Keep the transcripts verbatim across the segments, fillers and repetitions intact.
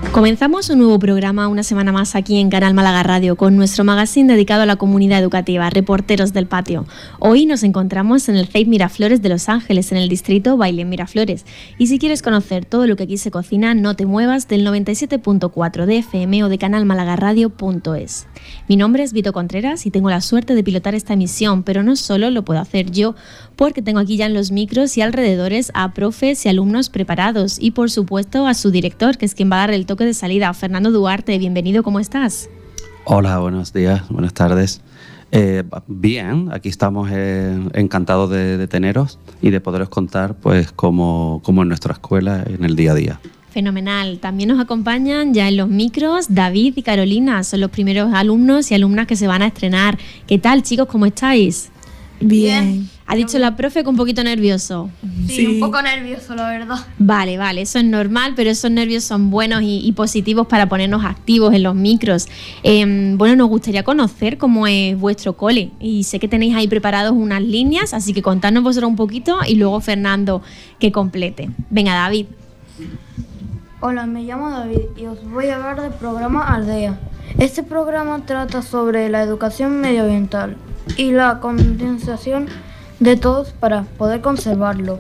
Comenzamos un nuevo programa una semana más aquí en Canal Málaga Radio con nuestro magazine dedicado a la comunidad educativa, Reporteros del Patio. Hoy nos encontramos en el C E I P Miraflores de Los Ángeles, en el distrito Bailén Miraflores. Y si quieres conocer todo lo que aquí se cocina, no te muevas del noventa y siete punto cuatro de F M o de canal málaga radio punto es. Mi nombre es Vito Contreras y tengo la suerte de pilotar esta emisión, pero no solo lo puedo hacer yo, porque tengo aquí ya en los micros y alrededores a profes y alumnos preparados y por supuesto a su director, que es quien va a dar el toque de salida. Fernando Duarte, bienvenido, ¿cómo estás? Hola, buenos días, buenas tardes. Eh, bien, aquí estamos eh, encantados de, de teneros y de poderos contar pues cómo, cómo en nuestra escuela en el día a día. Fenomenal. También nos acompañan ya en los micros David y Carolina, son los primeros alumnos y alumnas que se van a estrenar. ¿Qué tal, chicos? ¿Cómo estáis? Bien. Ha dicho la profe que un poquito nervioso. Sí, sí, un poco nervioso, la verdad. Vale, vale, eso es normal, pero esos nervios son buenos y, y positivos para ponernos activos en los micros. Eh, bueno, nos gustaría conocer cómo es vuestro cole y sé que tenéis ahí preparados unas líneas, así que contadnos vosotros un poquito y luego Fernando que complete. Venga, David. Hola, me llamo David y os voy a hablar del programa Aldea. Este programa trata sobre la educación medioambiental y la concienciación de todos para poder conservarlo.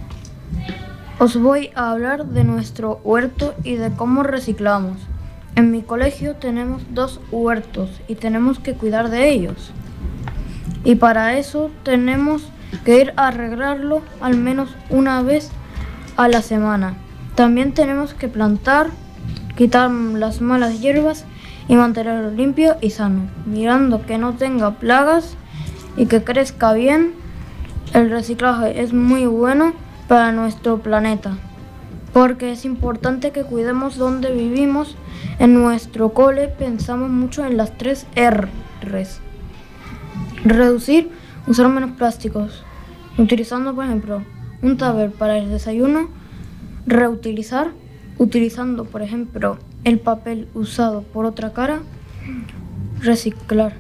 Os voy a hablar de nuestro huerto y de cómo reciclamos. En mi colegio tenemos dos huertos y tenemos que cuidar de ellos. Y para eso tenemos que ir a arreglarlo al menos una vez a la semana. También tenemos que plantar, quitar las malas hierbas y mantenerlo limpio y sano, mirando que no tenga plagas y que crezca bien. El reciclaje es muy bueno para nuestro planeta, porque es importante que cuidemos donde vivimos. En nuestro cole pensamos mucho en las tres R's. Reducir, usar menos plásticos, utilizando por ejemplo un tupper para el desayuno. Reutilizar, utilizando por ejemplo el papel usado por otra cara. Reciclar,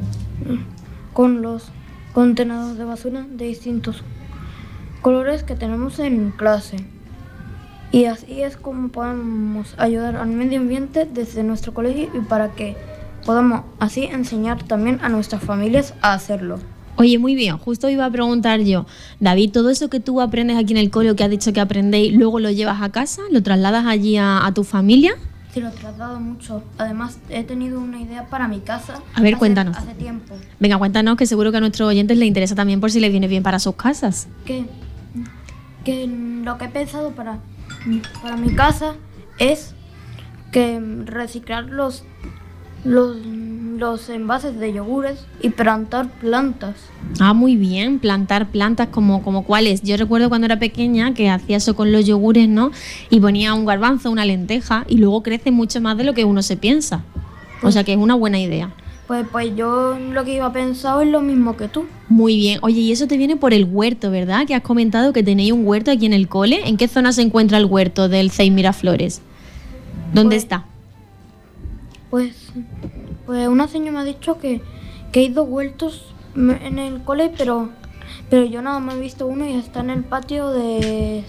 con los contenedores de basura de distintos colores que tenemos en clase. Y así es como podemos ayudar al medio ambiente desde nuestro colegio y para que podamos así enseñar también a nuestras familias a hacerlo. Oye, muy bien, justo iba a preguntar yo, David, ¿todo eso que tú aprendes aquí en el cole, que has dicho que aprendéis, luego lo llevas a casa? ¿Lo trasladas allí a, a tu familia? Sí, lo traslado mucho. Además, he tenido una idea para mi casa. A ver, hace, cuéntanos. Hace tiempo. Venga, cuéntanos, que seguro que a nuestros oyentes les interesa también por si les viene bien para sus casas. Que, que lo que he pensado para, para mi casa es que reciclar los... Los, los envases de yogures y plantar plantas. Ah, muy bien, plantar plantas como, como cuáles. Yo recuerdo cuando era pequeña que hacía eso con los yogures, ¿no? Y ponía un garbanzo, una lenteja y luego crece mucho más de lo que uno se piensa. O sea que es una buena idea. Pues, pues yo lo que iba pensado es lo mismo que tú. Muy bien. Oye, y eso te viene por el huerto, ¿verdad? Que has comentado que tenéis un huerto aquí en el cole. ¿En qué zona se encuentra el huerto del C E I P Miraflores? ¿Dónde pues, está? Pues, pues una señora me ha dicho que, que hay dos huertos en el cole, pero, pero yo nada más he visto uno y está en el patio de,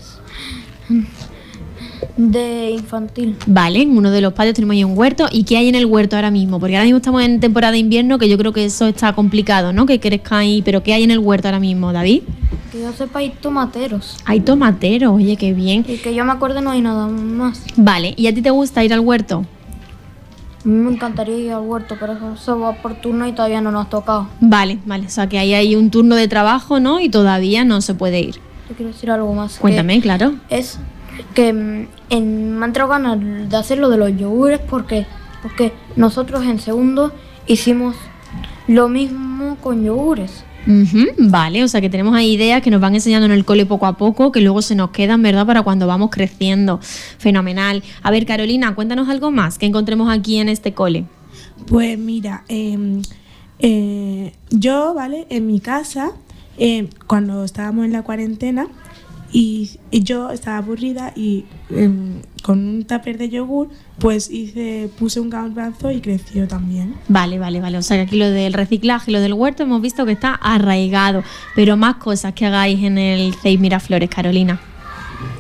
de infantil. Vale, en uno de los patios tenemos ahí un huerto. ¿Y qué hay en el huerto ahora mismo? Porque ahora mismo estamos en temporada de invierno, que yo creo que eso está complicado, ¿no? Que crezca ahí. Pero ¿qué hay en el huerto ahora mismo, David? Que yo sepa, hay tomateros. Hay tomateros, oye, qué bien. Y que yo me acuerdo no hay nada más. Vale, ¿y a ti te gusta ir al huerto? A mí me encantaría ir al huerto, pero eso va por turno y todavía no nos ha tocado. Vale, vale, o sea que ahí hay un turno de trabajo, ¿no? Y todavía no se puede ir. Yo quiero decir algo más. Cuéntame, claro. Es que en, me han entrado ganas de hacer lo de los yogures porque, porque nosotros en segundo hicimos lo mismo con yogures. Uh-huh, vale, o sea que tenemos ahí ideas que nos van enseñando en el cole poco a poco, que luego se nos quedan, ¿verdad?, para cuando vamos creciendo. Fenomenal. A ver, Carolina, cuéntanos algo más que encontremos aquí en este cole. Pues mira, eh, eh, yo, ¿vale?, en mi casa, eh, cuando estábamos en la cuarentena, y, y yo estaba aburrida y eh, con un tupper de yogur pues hice puse un garbanzo y creció también. Vale, vale, vale. O sea que aquí lo del reciclaje y lo del huerto hemos visto que está arraigado. Pero más cosas que hagáis en el C E I P Miraflores, Carolina.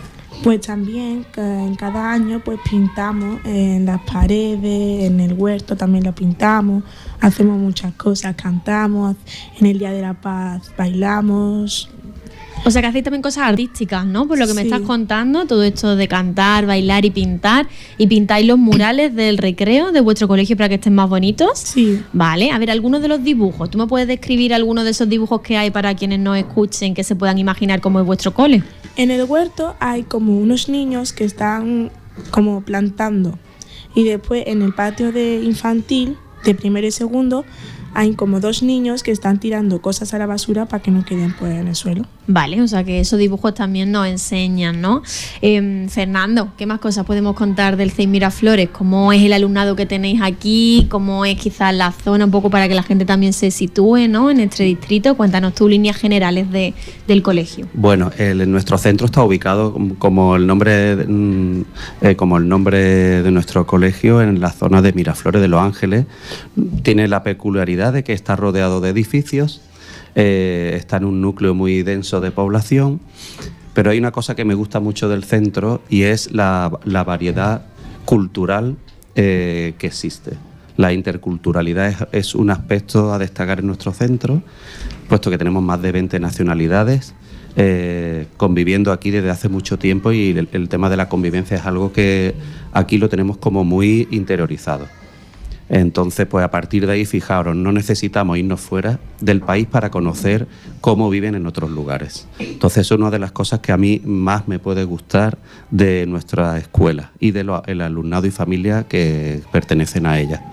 Pues también que en cada año pues pintamos en las paredes, en el huerto también lo pintamos, hacemos muchas cosas, cantamos, en el Día de la Paz bailamos. O sea que hacéis también cosas artísticas, ¿no? Por lo que me Sí. estás contando, todo esto de cantar, bailar y pintar. ¿Y pintáis los murales del recreo de vuestro colegio para que estén más bonitos? Sí. Vale, a ver, algunos de los dibujos. ¿Tú me puedes describir algunos de esos dibujos que hay para quienes nos escuchen, que se puedan imaginar cómo es vuestro cole? En el huerto hay como unos niños que están como plantando y después en el patio de infantil, de primero y segundo, hay como dos niños que están tirando cosas a la basura para que no queden pues en el suelo. Vale, o sea que esos dibujos también nos enseñan, ¿no? Eh, Fernando, ¿qué más cosas podemos contar del C E I Miraflores? ¿Cómo es el alumnado que tenéis aquí? ¿Cómo es quizás la zona un poco para que la gente también se sitúe, ¿no? En este distrito. Cuéntanos tus líneas generales de, del colegio. Bueno, el, nuestro centro está ubicado como, como el nombre mm, eh, como el nombre de nuestro colegio en la zona de Miraflores de Los Ángeles. Tiene la peculiaridad de que está rodeado de edificios. Eh, está en un núcleo muy denso de población, pero hay una cosa que me gusta mucho del centro y es la, la variedad cultural eh, que existe. La interculturalidad es, es un aspecto a destacar en nuestro centro, puesto que tenemos más de veinte nacionalidades eh, conviviendo aquí desde hace mucho tiempo y el, el tema de la convivencia es algo que aquí lo tenemos como muy interiorizado. Entonces, pues a partir de ahí, fijaros, no necesitamos irnos fuera del país para conocer cómo viven en otros lugares. Entonces, eso es una de las cosas que a mí más me puede gustar de nuestra escuela y del alumnado y familia que pertenecen a ella.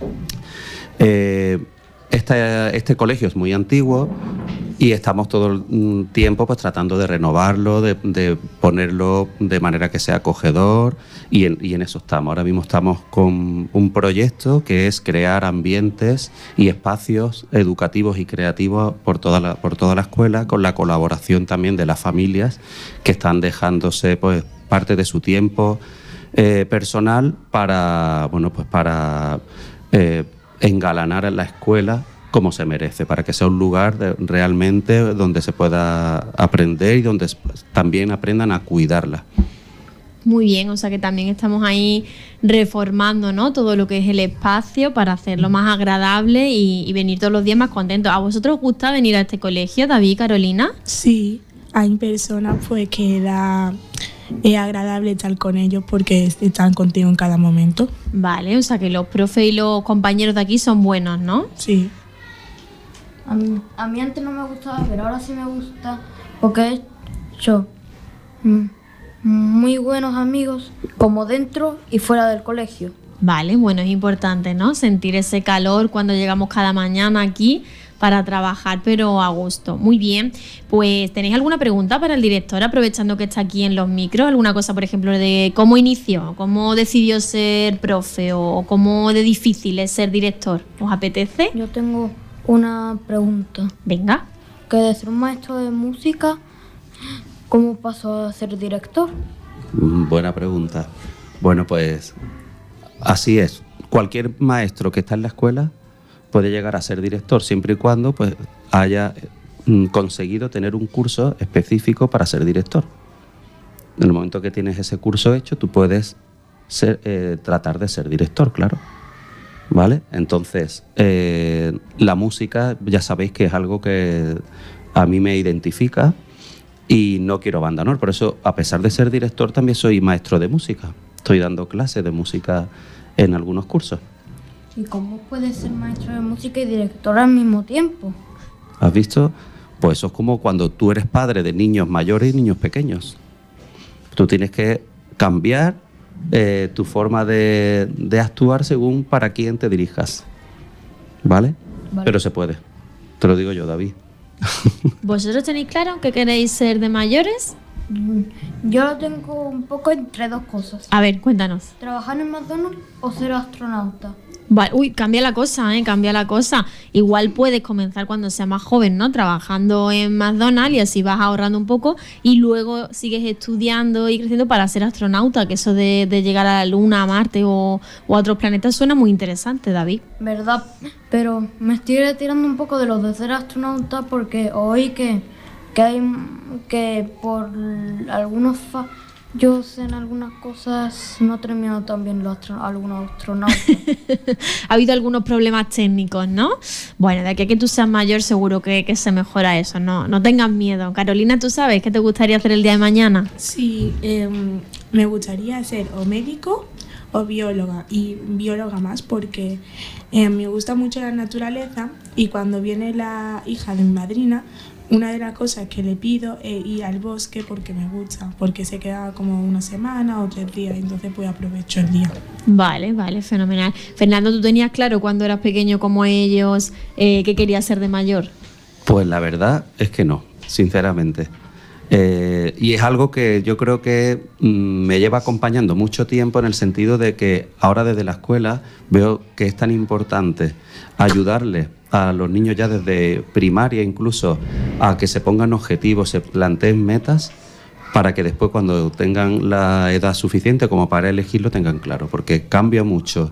Eh, este, este colegio es muy antiguo y estamos todo el tiempo pues tratando de renovarlo, de, de ponerlo de manera que sea acogedor y en, y en eso estamos. Ahora mismo estamos con un proyecto que es crear ambientes y espacios educativos y creativos por toda la, por toda la escuela, con la colaboración también de las familias que están dejándose pues parte de su tiempo eh, personal para, bueno, pues para eh, engalanar la escuela como se merece, para que sea un lugar de, realmente donde se pueda aprender y donde también aprendan a cuidarla. Muy bien, o sea que también estamos ahí reformando, ¿no? Todo lo que es el espacio para hacerlo más agradable y, y venir todos los días más contentos. ¿A vosotros os gusta venir a este colegio, David y Carolina? Sí, hay personas pues que da, es agradable estar con ellos porque están contigo en cada momento. Vale, o sea que los profes y los compañeros de aquí son buenos, ¿no? Sí. A mí, a mí antes no me gustaba, pero ahora sí me gusta porque he hecho mm, muy buenos amigos, como dentro y fuera del colegio. Vale, bueno, es importante, ¿no? Sentir ese calor cuando llegamos cada mañana aquí para trabajar, pero a gusto. Muy bien, pues ¿tenéis alguna pregunta para el director, aprovechando que está aquí en los micros? ¿Alguna cosa, por ejemplo, de cómo inició, cómo decidió ser profe o cómo de difícil es ser director? ¿Os apetece? Yo tengo una pregunta. Venga. Que de ser un maestro de música, ¿cómo pasó a ser director? Buena pregunta. Bueno, pues así es. Cualquier maestro que está en la escuela puede llegar a ser director siempre y cuando pues haya mm, conseguido tener un curso específico para ser director. En el momento que tienes ese curso hecho, tú puedes ser, eh, tratar de ser director, claro. ¿Vale? Entonces, eh, la música ya sabéis que es algo que a mí me identifica y no quiero abandonar. Por eso, a pesar de ser director, también soy maestro de música. Estoy dando clases de música en algunos cursos. ¿Y cómo puedes ser maestro de música y director al mismo tiempo? ¿Has visto? Pues eso es como cuando tú eres padre de niños mayores y niños pequeños. Tú tienes que cambiar eh, tu forma de, de actuar según para quién te dirijas. ¿Vale? Vale. Pero se puede. Te lo digo yo, David. ¿Vosotros tenéis claro que queréis ser de mayores? Yo lo tengo un poco entre dos cosas. A ver, cuéntanos. ¿Trabajar en McDonald's o ser astronauta? Vale, uy, cambia la cosa, ¿eh? Cambia la cosa. Igual puedes comenzar cuando seas más joven, ¿no? Trabajando en McDonald's y así vas ahorrando un poco y luego sigues estudiando y creciendo para ser astronauta, que eso de, de llegar a la Luna, a Marte o, o a otros planetas suena muy interesante, David. ¿Verdad? Pero me estoy retirando un poco de los de ser astronauta porque oí que, que hay que por algunos fa- Yo sé en algunas cosas, no termino tan bien los astro- algunos astronautas. Ha habido algunos problemas técnicos, ¿no? Bueno, de aquí a que tú seas mayor seguro que, que se mejora eso, no, no tengas miedo. Carolina, ¿tú sabes qué te gustaría hacer el día de mañana? Sí, eh, me gustaría ser o médico o bióloga, y bióloga más porque eh, me gusta mucho la naturaleza, y cuando viene la hija de mi madrina, una de las cosas que le pido es ir al bosque porque me gusta, porque se queda como una semana o tres días, entonces pues aprovecho el día. Vale, vale, fenomenal. Fernando, ¿tú tenías claro cuando eras pequeño como ellos eh, que querías ser de mayor? Pues la verdad es que no, sinceramente. Eh, y es algo que yo creo que mm, me lleva acompañando mucho tiempo, en el sentido de que ahora desde la escuela veo que es tan importante ayudarles a los niños ya desde primaria incluso a que se pongan objetivos, se planteen metas, para que después cuando tengan la edad suficiente como para elegirlo tengan claro, porque cambia mucho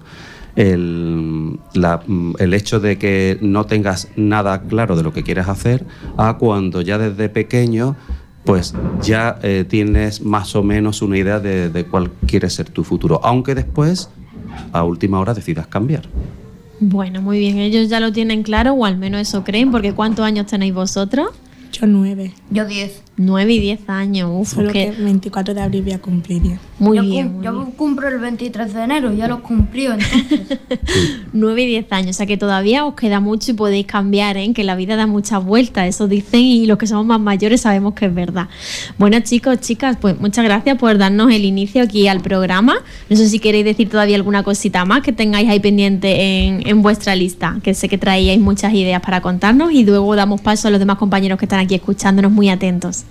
el, la, el hecho de que no tengas nada claro de lo que quieres hacer a cuando ya desde pequeño pues ya eh, tienes más o menos una idea de, de cuál quiere ser tu futuro, aunque después a última hora decidas cambiar. Bueno, muy bien, ellos ya lo tienen claro, o al menos eso creen, porque ¿cuántos años tenéis vosotros? Yo nueve. Yo diez. Nueve y diez años, uf, Solo que... que veinticuatro de abril voy a cumplir ya. Muy yo bien, cum- muy yo bien. cumplo el veintitrés de enero, ya lo cumplió entonces. Nueve y diez años, o sea que todavía os queda mucho y podéis cambiar, ¿eh? Que la vida da muchas vueltas, eso dicen, y los que somos más mayores sabemos que es verdad. Bueno, chicos, chicas, pues muchas gracias por darnos el inicio aquí al programa. No sé si queréis decir todavía alguna cosita más que tengáis ahí pendiente en, en vuestra lista, que sé que traíais muchas ideas para contarnos, y luego damos paso a los demás compañeros que están aquí escuchándonos muy atentos.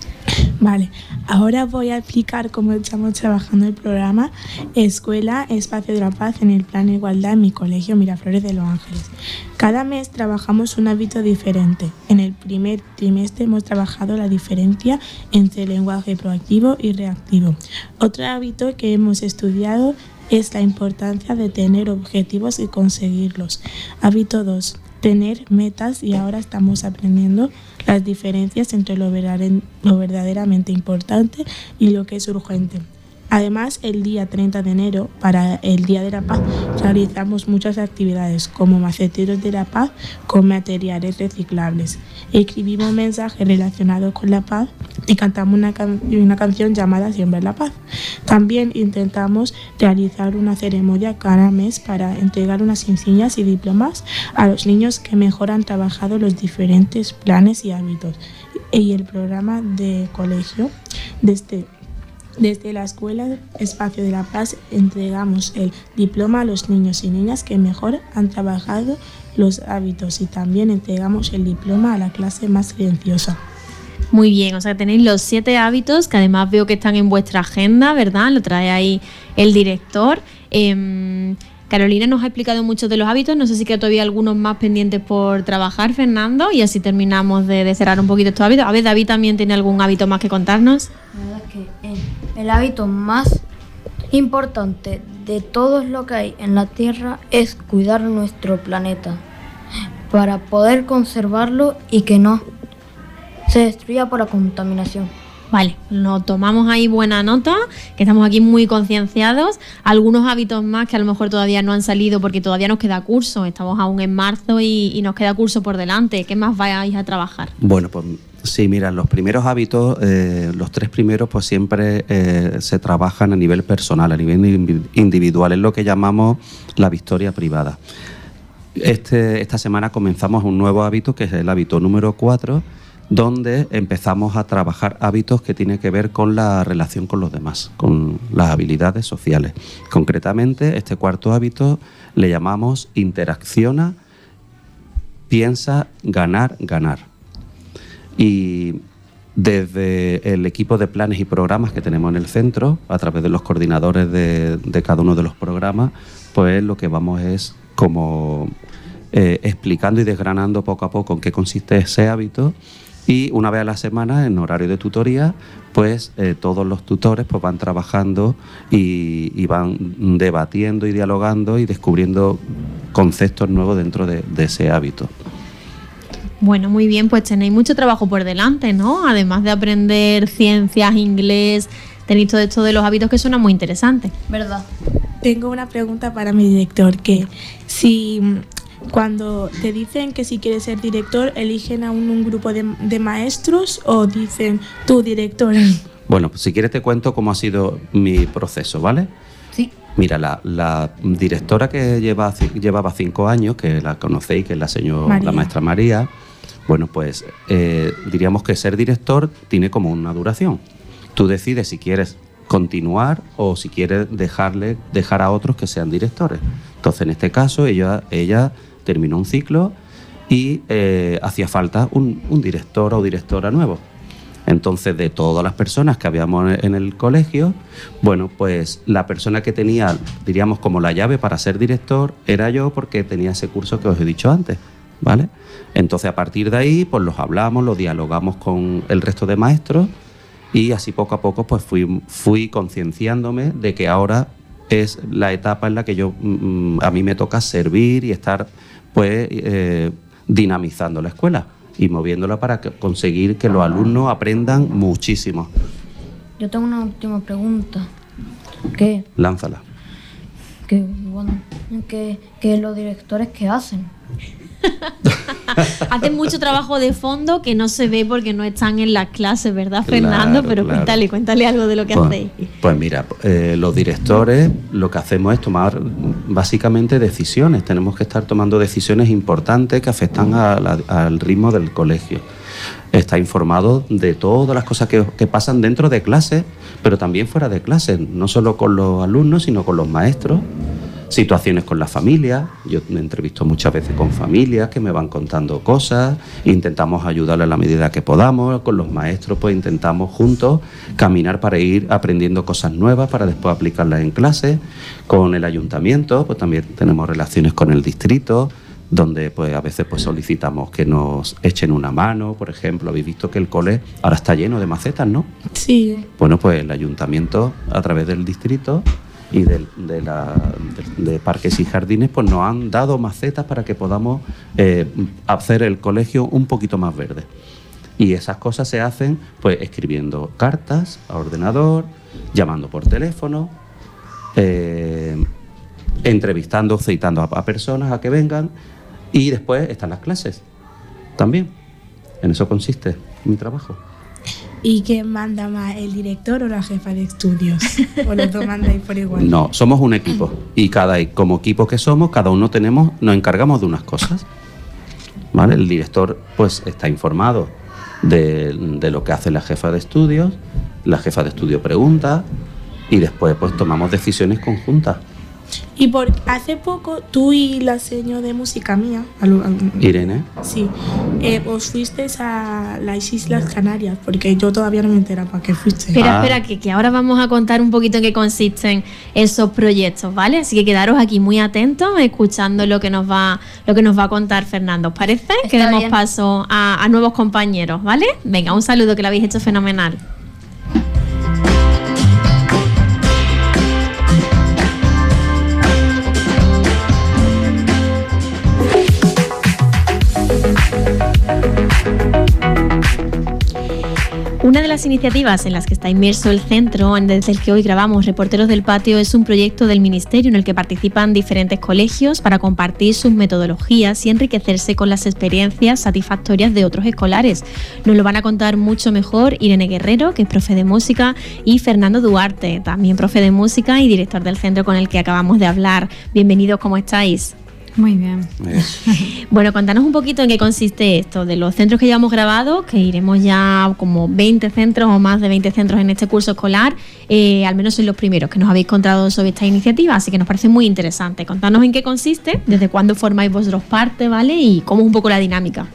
Vale, ahora voy a explicar cómo estamos trabajando el programa Escuela Espacio de la Paz en el Plan Igualdad en mi colegio Miraflores de Los Ángeles. Cada mes trabajamos un hábito diferente. En el primer trimestre hemos trabajado la diferencia entre lenguaje proactivo y reactivo. Otro hábito que hemos estudiado es la importancia de tener objetivos y conseguirlos. Hábito dos. Tener metas, y ahora estamos aprendiendo las diferencias entre lo, verdadera- lo verdaderamente importante y lo que es urgente. Además, el día treinta de enero, para el Día de la Paz, realizamos muchas actividades como maceteros de la paz con materiales reciclables. Escribimos mensajes relacionados con la paz y cantamos una, can- una canción llamada Siembra la Paz. También intentamos realizar una ceremonia cada mes para entregar unas insignias y diplomas a los niños que mejor han trabajado los diferentes planes y hábitos. Y el programa de colegio, desde Desde la Escuela Espacio de la Paz, entregamos el diploma a los niños y niñas que mejor han trabajado los hábitos, y también entregamos el diploma a la clase más silenciosa. Muy bien, o sea que tenéis los siete hábitos, que además veo que están en vuestra agenda, ¿verdad? Lo trae ahí el director. Eh, Carolina nos ha explicado muchos de los hábitos, no sé si queda todavía algunos más pendientes por trabajar, Fernando, y así terminamos de, de cerrar un poquito estos hábitos. A ver, David también tiene algún hábito más que contarnos. La verdad es que eh, el hábito más importante de todo lo que hay en la Tierra es cuidar nuestro planeta para poder conservarlo y que no se destruya por la contaminación. Vale, lo tomamos ahí buena nota, que estamos aquí muy concienciados. Algunos hábitos más que a lo mejor todavía no han salido porque todavía nos queda curso, estamos aún en marzo y, y nos queda curso por delante. ¿Qué más vais a trabajar? Bueno, pues sí, mira, los primeros hábitos, eh, los tres primeros, pues siempre eh, se trabajan a nivel personal, a nivel individual, es lo que llamamos la victoria privada. Este, esta semana comenzamos un nuevo hábito, que es el hábito número cuatro, donde empezamos a trabajar hábitos que tienen que ver con la relación con los demás, con las habilidades sociales. Concretamente, este cuarto hábito le llamamos interacciona, piensa, ganar, ganar. Y desde el equipo de planes y programas que tenemos en el centro, a través de los coordinadores de, de cada uno de los programas, pues lo que vamos es como eh, explicando y desgranando poco a poco en qué consiste ese hábito. Y una vez a la semana, en horario de tutoría, pues eh, todos los tutores pues van trabajando y, y van debatiendo y dialogando y descubriendo conceptos nuevos dentro de, de ese hábito. Bueno, muy bien, pues tenéis mucho trabajo por delante, ¿no? Además de aprender ciencias, inglés, tenéis todo esto de los hábitos que suena muy interesante. ¿Verdad? Tengo una pregunta para mi director, que si cuando te dicen que si quieres ser director, eligen a un, un grupo de, de maestros o dicen tú, director. Bueno, pues si quieres te cuento cómo ha sido mi proceso, ¿vale? Sí. Mira, la, la directora que lleva, llevaba cinco años, que la conocéis, que es la, señor, la maestra María, bueno, pues eh, diríamos que ser director tiene como una duración. Tú decides si quieres continuar o si quieres dejarle, dejar a otros que sean directores. Entonces, en este caso, ella, ella terminó un ciclo y eh, hacía falta un, un director o directora nuevo. Entonces, de todas las personas que habíamos en el colegio, bueno, pues la persona que tenía, diríamos, como la llave para ser director era yo, porque tenía ese curso que os he dicho antes, ¿vale? Entonces, a partir de ahí, pues los hablamos, los dialogamos con el resto de maestros y así poco a poco pues fui, fui concienciándome de que ahora es la etapa en la que yo mm, a mí me toca servir y estar pues eh, dinamizando la escuela y moviéndola para que, conseguir que los alumnos aprendan muchísimo. Yo tengo una última pregunta. ¿Qué? Lánzala. Que, bueno, que, que los directores, ¿qué hacen? Hacen mucho trabajo de fondo que no se ve porque no están en las clases, ¿verdad, Fernando? Claro, Pero claro. cuéntale, cuéntale algo de lo que pues, hacéis. Pues mira, eh, los directores lo que hacemos es tomar básicamente decisiones. Tenemos que estar tomando decisiones importantes que afectan a la, al ritmo del colegio. Está informado de todas las cosas que, que pasan dentro de clases, pero también fuera de clases, no solo con los alumnos, sino con los maestros. Situaciones con la familia, yo me entrevisto muchas veces con familias que me van contando cosas, intentamos ayudarles a la medida que podamos, con los maestros pues intentamos juntos caminar para ir aprendiendo cosas nuevas para después aplicarlas en clase, con el ayuntamiento pues también tenemos relaciones con el distrito, donde pues a veces pues solicitamos que nos echen una mano, por ejemplo, habéis visto que el cole ahora está lleno de macetas, ¿no? Sí. Bueno, pues el ayuntamiento a través del distrito y de, de, la, de, de parques y jardines pues nos han dado macetas para que podamos eh, hacer el colegio un poquito más verde. Y esas cosas se hacen pues escribiendo cartas a ordenador, llamando por teléfono, eh, entrevistando, citando a, a personas a que vengan, y después están las clases también. En eso consiste mi trabajo. ¿Y quién manda más, el director o la jefa de estudios? ¿O los dos mandáis por igual? No, somos un equipo y cada como equipo que somos, cada uno tenemos, nos encargamos de unas cosas, ¿vale? El director pues está informado de, de lo que hace la jefa de estudios, la jefa de estudio pregunta y después pues tomamos decisiones conjuntas. Y por hace poco, tú y la señora de música mía, al, al, Irene. Sí, eh, os fuisteis a las Islas Canarias, porque yo todavía no me entero para qué fuisteis. Espera, Ah. espera, que, que ahora vamos a contar un poquito en qué consisten esos proyectos, ¿vale? Así que quedaros aquí muy atentos, escuchando lo que nos va, lo que nos va a contar Fernando. ¿Os parece? Está Que demos bien. paso a, a nuevos compañeros, ¿vale? Venga, un saludo, que lo habéis hecho fenomenal. Una de las iniciativas en las que está inmerso el centro, desde el que hoy grabamos Reporteros del Patio, es un proyecto del Ministerio en el que participan diferentes colegios para compartir sus metodologías y enriquecerse con las experiencias satisfactorias de otros escolares. Nos lo van a contar mucho mejor Irene Guerrero, que es profe de música, y Fernando Duarte, también profe de música y director del centro con el que acabamos de hablar. Bienvenidos, ¿cómo estáis? Muy bien. Eh, Bueno, contanos un poquito en qué consiste esto, de los centros que llevamos grabados, que iremos ya como veinte centros o más de veinte centros en este curso escolar, eh, al menos en los primeros que nos habéis contado sobre esta iniciativa, así que nos parece muy interesante. Contanos en qué consiste, desde cuándo formáis vosotros parte, ¿vale? Y cómo es un poco la dinámica.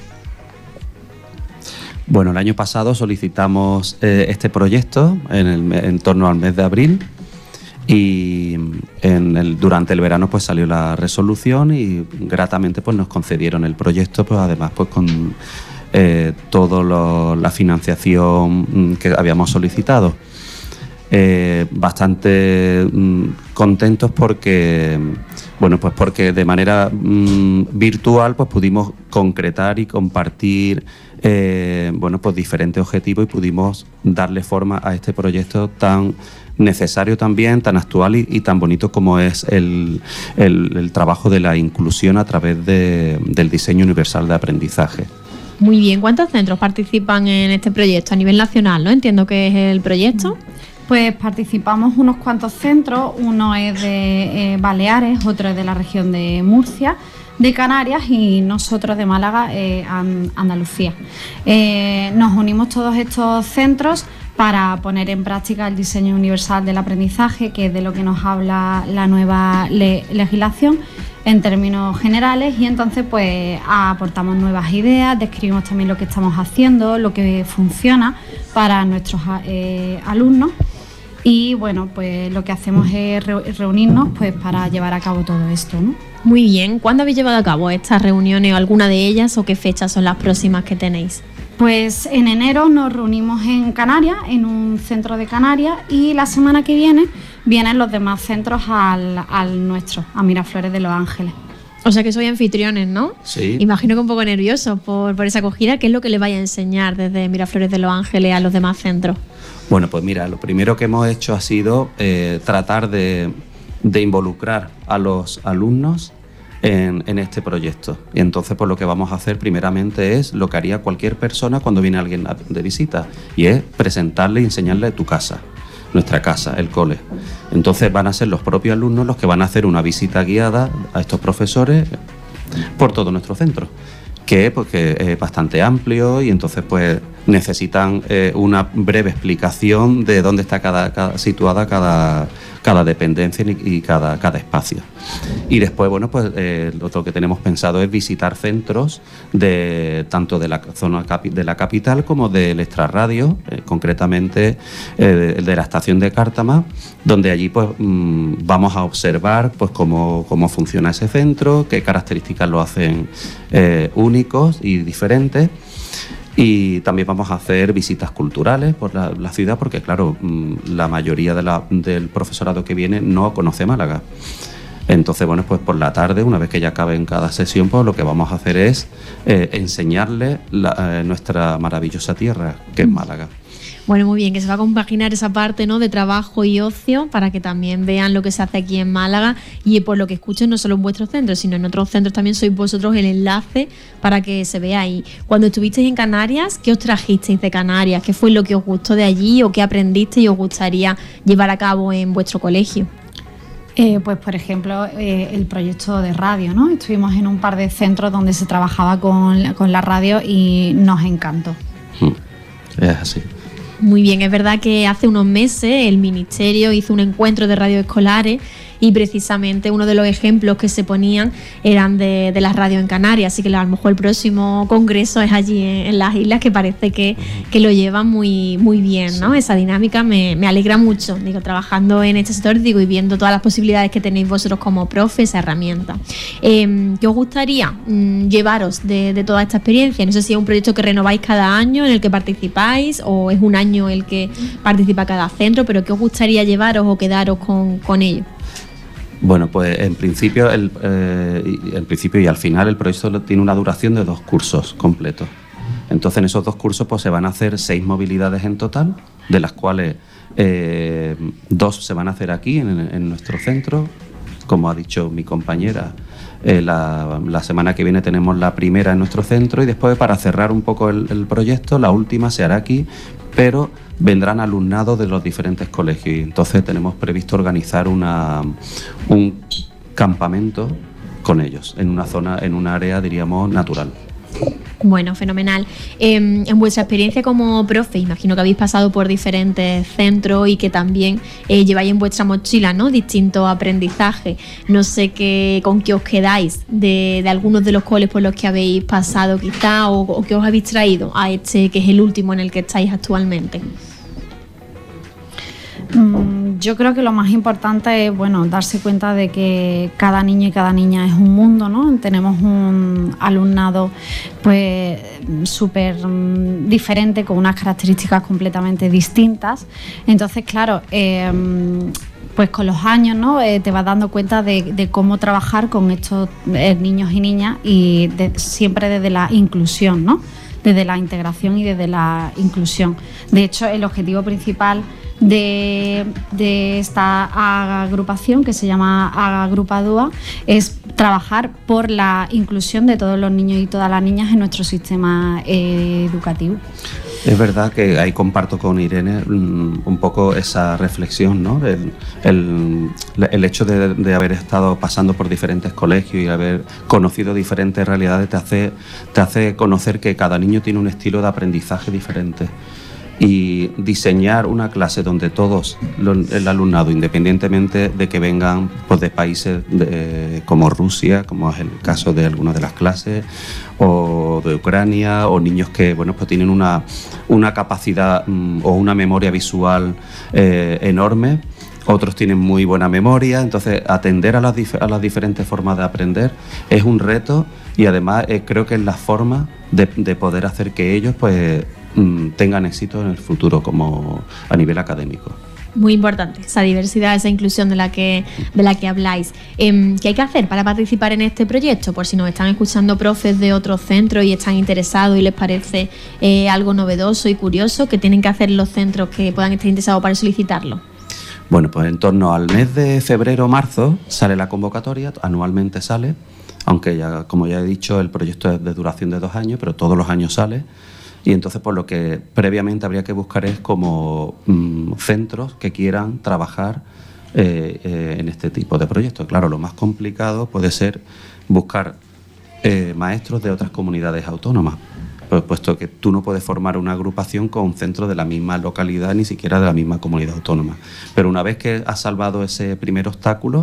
Bueno, el año pasado solicitamos eh, este proyecto en, el, me- en torno al mes de abril y en el, durante el verano pues salió la resolución y gratamente pues nos concedieron el proyecto, pues además pues con eh, toda la financiación mm, que habíamos solicitado. Eh, bastante mm, contentos porque bueno pues porque de manera mm, virtual pues pudimos concretar y compartir eh, bueno, pues diferentes objetivos y pudimos darle forma a este proyecto tan necesario también, tan actual y, y tan bonito como es el, el, el trabajo de la inclusión a través de, del diseño universal de aprendizaje. Muy bien, ¿cuántos centros participan en este proyecto a nivel nacional, no? Entiendo que es el proyecto. Pues participamos unos cuantos centros, uno es de eh, Baleares, otro es de la región de Murcia, de Canarias y nosotros de Málaga, eh, Andalucía. Eh, nos unimos todos estos centros para poner en práctica el diseño universal del aprendizaje, que es de lo que nos habla la nueva le- legislación en términos generales, y entonces pues aportamos nuevas ideas, describimos también lo que estamos haciendo, lo que funciona para nuestros eh, alumnos. Y bueno, pues lo que hacemos es re- reunirnos pues para llevar a cabo todo esto, ¿no? Muy bien, ¿cuándo habéis llevado a cabo estas reuniones o alguna de ellas o qué fechas son las próximas que tenéis? Pues en enero nos reunimos en Canarias, en un centro de Canarias, y la semana que viene vienen los demás centros al, al nuestro, a Miraflores de Los Ángeles. O sea que sois anfitriones, ¿no? Sí. Imagino que un poco nerviosos por, por esa acogida. ¿Qué es lo que les vais a enseñar desde Miraflores de Los Ángeles a los demás centros? Bueno, pues mira, lo primero que hemos hecho ha sido eh, tratar de, de involucrar a los alumnos en, en este proyecto. Y entonces pues lo que vamos a hacer primeramente es lo que haría cualquier persona cuando viene alguien de visita, y es presentarle y enseñarle tu casa, nuestra casa, el cole. Entonces van a ser los propios alumnos los que van a hacer una visita guiada a estos profesores por todo nuestro centro, que pues, que es bastante amplio, y entonces pues necesitan eh, una breve explicación de dónde está cada, cada, situada cada, cada dependencia y, y cada, cada espacio. Y después, bueno, pues eh, lo otro que tenemos pensado es visitar centros de tanto de la zona capi, de la capital como del extrarradio, eh, concretamente eh, de, de la estación de Cártama, donde allí pues mmm, vamos a observar pues cómo, cómo funciona ese centro, qué características lo hacen eh, únicos y diferentes. Y también vamos a hacer visitas culturales por la, la ciudad, porque claro, la mayoría de la, del profesorado que viene no conoce Málaga. Entonces, bueno, pues por la tarde, una vez que ya acabe en cada sesión, pues lo que vamos a hacer es eh, enseñarles la, eh, nuestra maravillosa tierra, que es Málaga. Bueno, muy bien, que se va a compaginar esa parte, ¿no?, de trabajo y ocio para que también vean lo que se hace aquí en Málaga, y por lo que escuchen no solo en vuestros centros, sino en otros centros también sois vosotros el enlace para que se vea ahí. Cuando estuvisteis en Canarias, ¿qué os trajisteis de Canarias? ¿Qué fue lo que os gustó de allí o qué aprendisteis y os gustaría llevar a cabo en vuestro colegio? Eh, pues por ejemplo eh, el proyecto de radio, ¿no? Estuvimos en un par de centros donde se trabajaba con la, con la radio y nos encantó. Es así. Muy bien, es verdad que hace unos meses el Ministerio hizo un encuentro de radios escolares y precisamente uno de los ejemplos que se ponían eran de, de las radios en Canarias, así que a lo mejor el próximo congreso es allí en, en las islas, que parece que, que lo llevan muy, muy bien, ¿no? Esa dinámica me, me alegra mucho, digo, trabajando en este sector, digo, y viendo todas las posibilidades que tenéis vosotros como profe, esa herramienta. Eh, ¿Qué os gustaría mm, llevaros de, de toda esta experiencia? No sé si es un proyecto que renováis cada año en el que participáis, o es un año el que participa cada centro, pero ¿qué os gustaría llevaros o quedaros con, con ello? Bueno, pues en principio, el, eh, en principio y al final el proyecto tiene una duración de dos cursos completos. Entonces en esos dos cursos pues se van a hacer seis movilidades en total, de las cuales eh, dos se van a hacer aquí en, en nuestro centro. Como ha dicho mi compañera, eh, la, la semana que viene tenemos la primera en nuestro centro, y después, para cerrar un poco el, el proyecto, la última se hará aquí, pero vendrán alumnados de los diferentes colegios, y entonces tenemos previsto organizar una, un campamento con ellos en una zona, en un área, diríamos, natural. Bueno, fenomenal. Eh, en vuestra experiencia como profe, imagino que habéis pasado por diferentes centros y que también eh, lleváis en vuestra mochila, ¿no?, distintos aprendizajes. No sé qué, con qué os quedáis de, de algunos de los coles por los que habéis pasado quizá, o, o qué os habéis traído a este, que es el último en el que estáis actualmente. Yo creo que lo más importante es, bueno, darse cuenta de que cada niño y cada niña es un mundo, ¿no? Tenemos un alumnado pues súper diferente, con unas características completamente distintas. Entonces, claro, eh, pues con los años, ¿no?, eh, te vas dando cuenta de, de cómo trabajar con estos eh, niños y niñas, y de, siempre desde la inclusión, ¿no?, desde la integración y desde la inclusión. De hecho, el objetivo principal de, de esta agrupación, que se llama Agrupadúa, es trabajar por la inclusión de todos los niños y todas las niñas en nuestro sistema eh, educativo. Es verdad que ahí comparto con Irene um, un poco esa reflexión, ¿no? El, el, el hecho de, de haber estado pasando por diferentes colegios y haber conocido diferentes realidades te hace, te hace conocer que cada niño tiene un estilo de aprendizaje diferente. Y diseñar una clase donde todos, los, el alumnado, independientemente de que vengan pues, de países de, como Rusia, como es el caso de algunas de las clases, o de Ucrania, o niños que bueno, pues tienen una, una capacidad um, o una memoria visual eh, enorme, otros tienen muy buena memoria, entonces atender a las, dif- a las diferentes formas de aprender es un reto y además eh, creo que es la forma de, de poder hacer que ellos pues tengan éxito en el futuro como a nivel académico. Muy importante, esa diversidad, esa inclusión de la que, de la que habláis. Eh, ¿Qué hay que hacer para participar en este proyecto? Por si nos están escuchando profes de otros centros y están interesados y les parece eh, algo novedoso y curioso, ¿qué tienen que hacer los centros que puedan estar interesados para solicitarlo? Bueno, pues en torno al mes de febrero o marzo sale la convocatoria, anualmente sale, aunque ya, como ya he dicho, el proyecto es de duración de dos años, pero todos los años sale. Y entonces, por lo que previamente habría que buscar es como mmm, centros que quieran trabajar eh, eh, en este tipo de proyectos. Claro, lo más complicado puede ser buscar eh, maestros de otras comunidades autónomas, pues, puesto que tú no puedes formar una agrupación con centros de la misma localidad, ni siquiera de la misma comunidad autónoma. Pero una vez que has salvado ese primer obstáculo,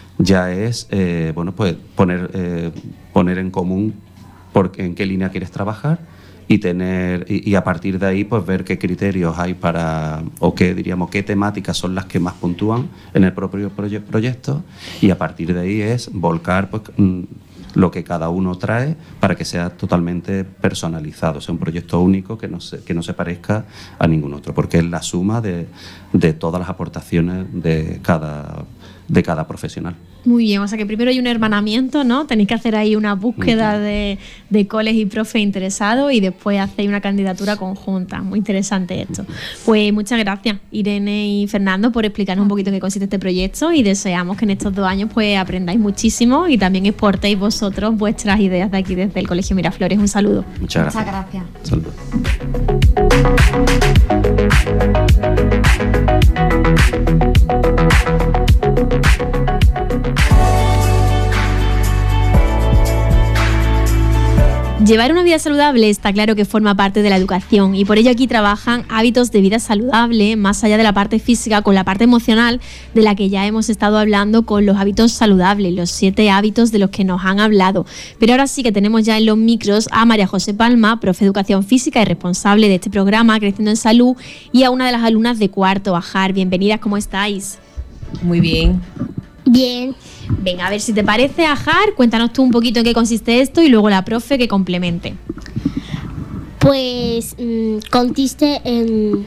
ya es eh, bueno, pues poner, eh, poner en común por, en qué línea quieres trabajar, y tener y, y a partir de ahí pues ver qué criterios hay para o qué diríamos qué temáticas son las que más puntúan en el propio proye- proyecto y a partir de ahí es volcar pues, mm, lo que cada uno trae para que sea totalmente personalizado, sea un proyecto único que no se, que no se parezca a ningún otro, porque es la suma de, de todas las aportaciones de cada de cada profesional. Muy bien, o sea que primero hay un hermanamiento, ¿no? Tenéis que hacer ahí una búsqueda uh-huh. de, de coles y profes interesados y después hacéis una candidatura conjunta. Muy interesante esto. Pues muchas gracias, Irene y Fernando, por explicarnos un poquito en qué consiste este proyecto y deseamos que en estos dos años pues aprendáis muchísimo y también exportéis vosotros vuestras ideas de aquí desde el Colegio Miraflores. Un saludo. Muchas gracias. Muchas gracias. Saludos. Llevar una vida saludable está claro que forma parte de la educación y por ello aquí trabajan hábitos de vida saludable, más allá de la parte física, con la parte emocional de la que ya hemos estado hablando con los hábitos saludables, los siete hábitos de los que nos han hablado. Pero ahora sí que tenemos ya en los micros a María José Palma, profe de Educación Física y responsable de este programa Creciendo en Salud, y a una de las alumnas de cuarto, Ajar. Bienvenidas, ¿cómo estáis? Muy bien. Bien. Venga, a ver si te parece, Ajar, cuéntanos tú un poquito en qué consiste esto y luego la profe que complemente. Pues mmm, consiste en...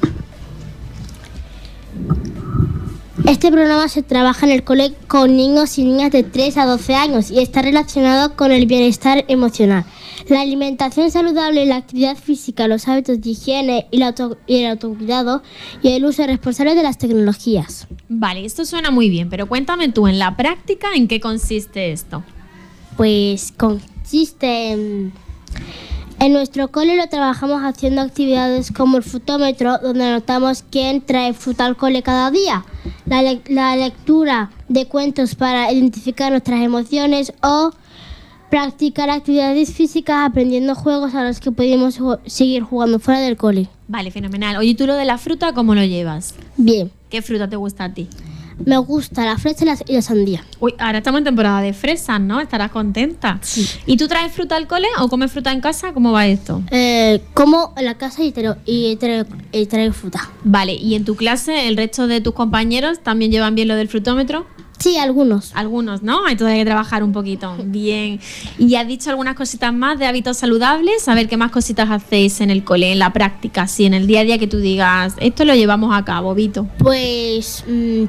Este programa se trabaja en el cole con niños y niñas de tres a doce años y está relacionado con el bienestar emocional. La alimentación saludable, la actividad física, los hábitos de higiene y, la auto, y el autocuidado y el uso responsable de las tecnologías. Vale, esto suena muy bien, pero cuéntame tú, en la práctica, ¿en qué consiste esto? Pues consiste en... En nuestro cole lo trabajamos haciendo actividades como el frutómetro, donde anotamos quién trae fruta al cole cada día, la, le- la lectura de cuentos para identificar nuestras emociones o practicar actividades físicas aprendiendo juegos a los que podemos ju- seguir jugando fuera del cole. Vale, fenomenal. Oye, ¿tú lo de la fruta cómo lo llevas? Bien, ¿Qué fruta te gusta a ti? me gusta la fresa y la, y la sandía. Uy, ahora estamos en temporada de fresas, ¿no? Estarás contenta. Sí. ¿Y tú traes fruta al cole o comes fruta en casa? ¿Cómo va esto? Eh, como en la casa y traigo, y traigo, y traigo fruta. Vale, ¿y en tu clase el resto de tus compañeros también llevan bien lo del frutómetro? Sí, algunos. Algunos, ¿no? Hay todavía que trabajar un poquito. Bien. ¿Y has dicho algunas cositas más de hábitos saludables? A ver, ¿qué más cositas hacéis en el cole, en la práctica, así, en el día a día que tú digas, esto lo llevamos a cabo, Vito? Pues mmm,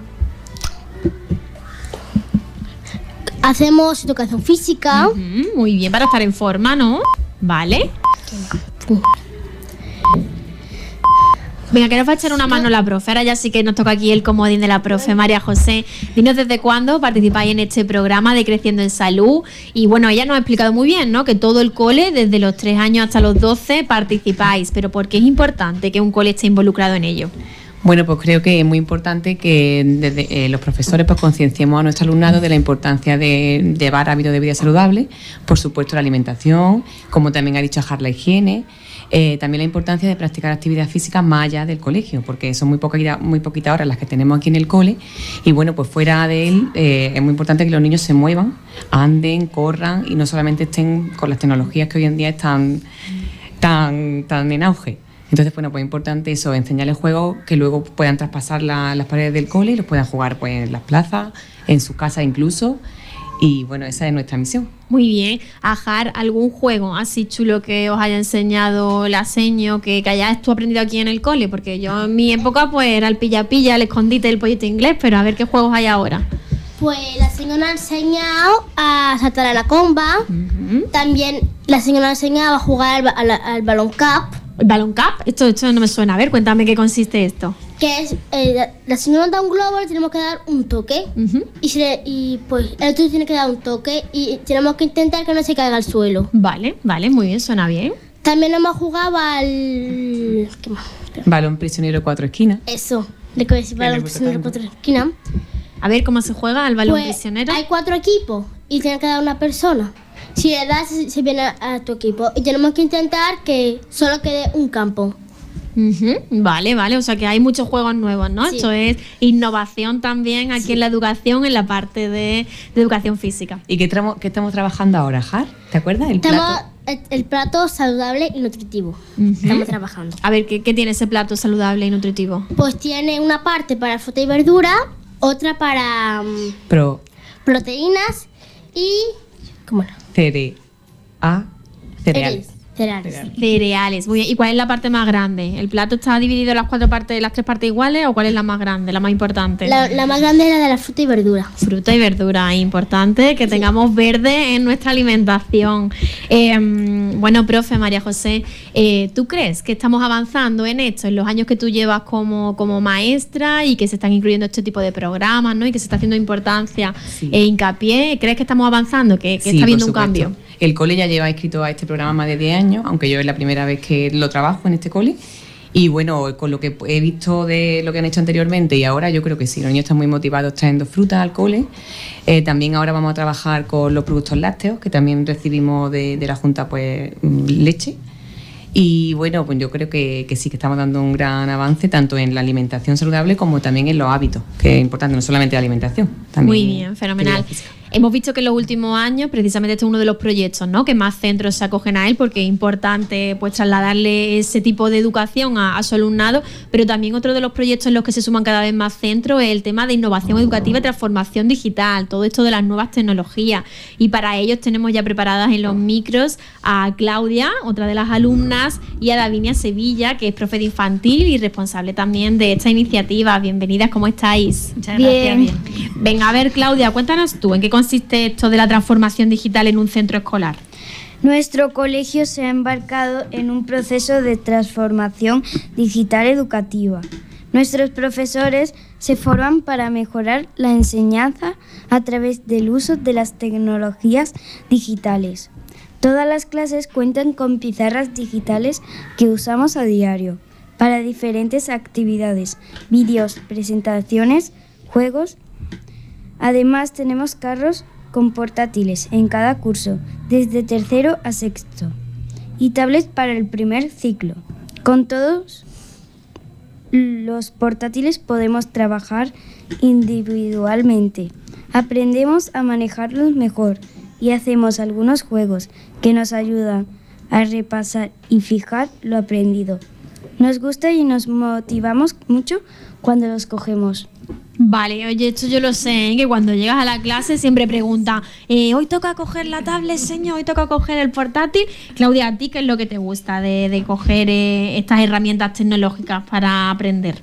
hacemos educación física. Ujú, muy bien, para estar en forma, ¿no? Vale. Venga, que nos va a echar una mano la profe. Ahora ya sí que nos toca aquí el comodín de la profe María José. Dinos desde cuándo participáis en este programa de Creciendo en Salud. Y bueno, ella nos ha explicado muy bien, ¿no? Que todo el cole, desde los tres años hasta los doce, participáis. Pero ¿por qué es importante que un cole esté involucrado en ello? Bueno, pues creo que es muy importante que desde eh, los profesores pues concienciemos a nuestro alumnado de la importancia de llevar hábitos de vida saludables, por supuesto la alimentación, como también ha dicho Ajar, la higiene, eh, también la importancia de practicar actividad física más allá del colegio, porque son muy poquitas muy poquitas horas las que tenemos aquí en el cole y bueno, pues fuera de él eh, es muy importante que los niños se muevan, anden, corran y no solamente estén con las tecnologías que hoy en día están tan, tan en auge. Entonces, bueno, pues es importante eso, enseñarles juegos que luego puedan traspasar la, las paredes del cole y los puedan jugar pues en las plazas, en sus casas incluso. Y bueno, esa es nuestra misión. Muy bien. Ajar, ¿algún juego así chulo que os haya enseñado la seño, que, que hayas tú aprendido aquí en el cole? Porque yo en mi época pues era el pilla-pilla, el escondite, el pollito inglés, pero a ver qué juegos hay ahora. Pues la señora nos ha enseñado a saltar a la comba. Uh-huh. También la señora nos ha enseñado a jugar al, al, al balón cup. ¿El balón cup? Esto, esto no me suena. A ver, cuéntame qué consiste esto. Que es, eh, la, la señora nos da un globo, le tenemos que dar un toque. Uh-huh. y, se le, y pues el otro tiene que dar un toque y tenemos que intentar que no se caiga al suelo. Vale, vale, muy bien, suena bien. También hemos jugado al... ¿Qué más? Balón prisionero cuatro esquinas. Eso, de que es balón prisionero cuatro esquinas. A ver, ¿cómo se juega al balón pues, prisionero? Hay cuatro equipos y tiene que dar una persona. Si le das, se viene a, a tu equipo. Y tenemos que intentar que solo quede un campo. Uh-huh. Vale, vale. O sea que hay muchos juegos nuevos, ¿no? Sí. Esto es innovación también aquí sí. en la educación, en la parte de, de educación física. ¿Y qué, tramo, qué estamos trabajando ahora, Jar? ¿Te acuerdas? El estamos, plato. El, el plato saludable y nutritivo. Uh-huh. Estamos trabajando. A ver, ¿qué, ¿qué tiene ese plato saludable y nutritivo? Pues tiene una parte para fruta y verdura, otra para um, Pro. proteínas y... ¿Cómo no? Cere. A. Cereales. Cereales. Cereales. Cereales. Muy bien. ¿Y cuál es la parte más grande? ¿El plato está dividido en las cuatro partes, las tres partes iguales o cuál es la más grande, la más importante? La, la más grande es la de la fruta y verdura. Fruta y verdura, importante que sí. tengamos verde en nuestra alimentación. Eh, bueno, profe María José, eh, ¿tú crees que estamos avanzando en esto en los años que tú llevas como, como maestra y que se están incluyendo este tipo de programas, ¿no? Y que se está haciendo importancia sí. e hincapié? ¿Crees que estamos avanzando, que, que sí, está habiendo un cambio? El cole ya lleva inscrito a este programa más de diez años, aunque yo es la primera vez que lo trabajo en este cole. Y bueno, con lo que he visto de lo que han hecho anteriormente y ahora, yo creo que sí, los niños están muy motivados trayendo frutas al cole. Eh, también ahora vamos a trabajar con los productos lácteos, que también recibimos de, de la Junta pues leche. Y bueno, pues yo creo que, que sí que estamos dando un gran avance tanto en la alimentación saludable como también en los hábitos, que es importante, no solamente la alimentación. También muy bien, fenomenal. Hemos visto que en los últimos años, precisamente este es uno de los proyectos, ¿no?, que más centros se acogen a él, porque es importante pues trasladarle ese tipo de educación a, a su alumnado, pero también otro de los proyectos en los que se suman cada vez más centros es el tema de innovación educativa y transformación digital, todo esto de las nuevas tecnologías. Y para ellos tenemos ya preparadas en los micros a Claudia, otra de las alumnas, y a Davinia Sevilla, que es profe de infantil y responsable también de esta iniciativa. Bienvenidas, ¿cómo estáis? Muchas gracias. Bien. Venga, a ver, Claudia, cuéntanos tú, ¿en qué consiste esto de la transformación digital en un centro escolar? Nuestro colegio se ha embarcado en un proceso de transformación digital educativa. Nuestros profesores se forman para mejorar la enseñanza a través del uso de las tecnologías digitales. Todas las clases cuentan con pizarras digitales que usamos a diario para diferentes actividades, vídeos, presentaciones, juegos. Además, tenemos carros con portátiles en cada curso, desde tercero a sexto, y tablets para el primer ciclo. Con todos los portátiles podemos trabajar individualmente, aprendemos a manejarlos mejor y hacemos algunos juegos que nos ayudan a repasar y fijar lo aprendido. Nos gusta y nos motivamos mucho cuando los cogemos. Vale, oye, esto yo lo sé, ¿eh? Que cuando llegas a la clase siempre pregunta, eh, hoy toca coger la tablet, señor, hoy toca coger el portátil. Claudia, ¿a ti qué es lo que te gusta de, de coger eh, estas herramientas tecnológicas para aprender?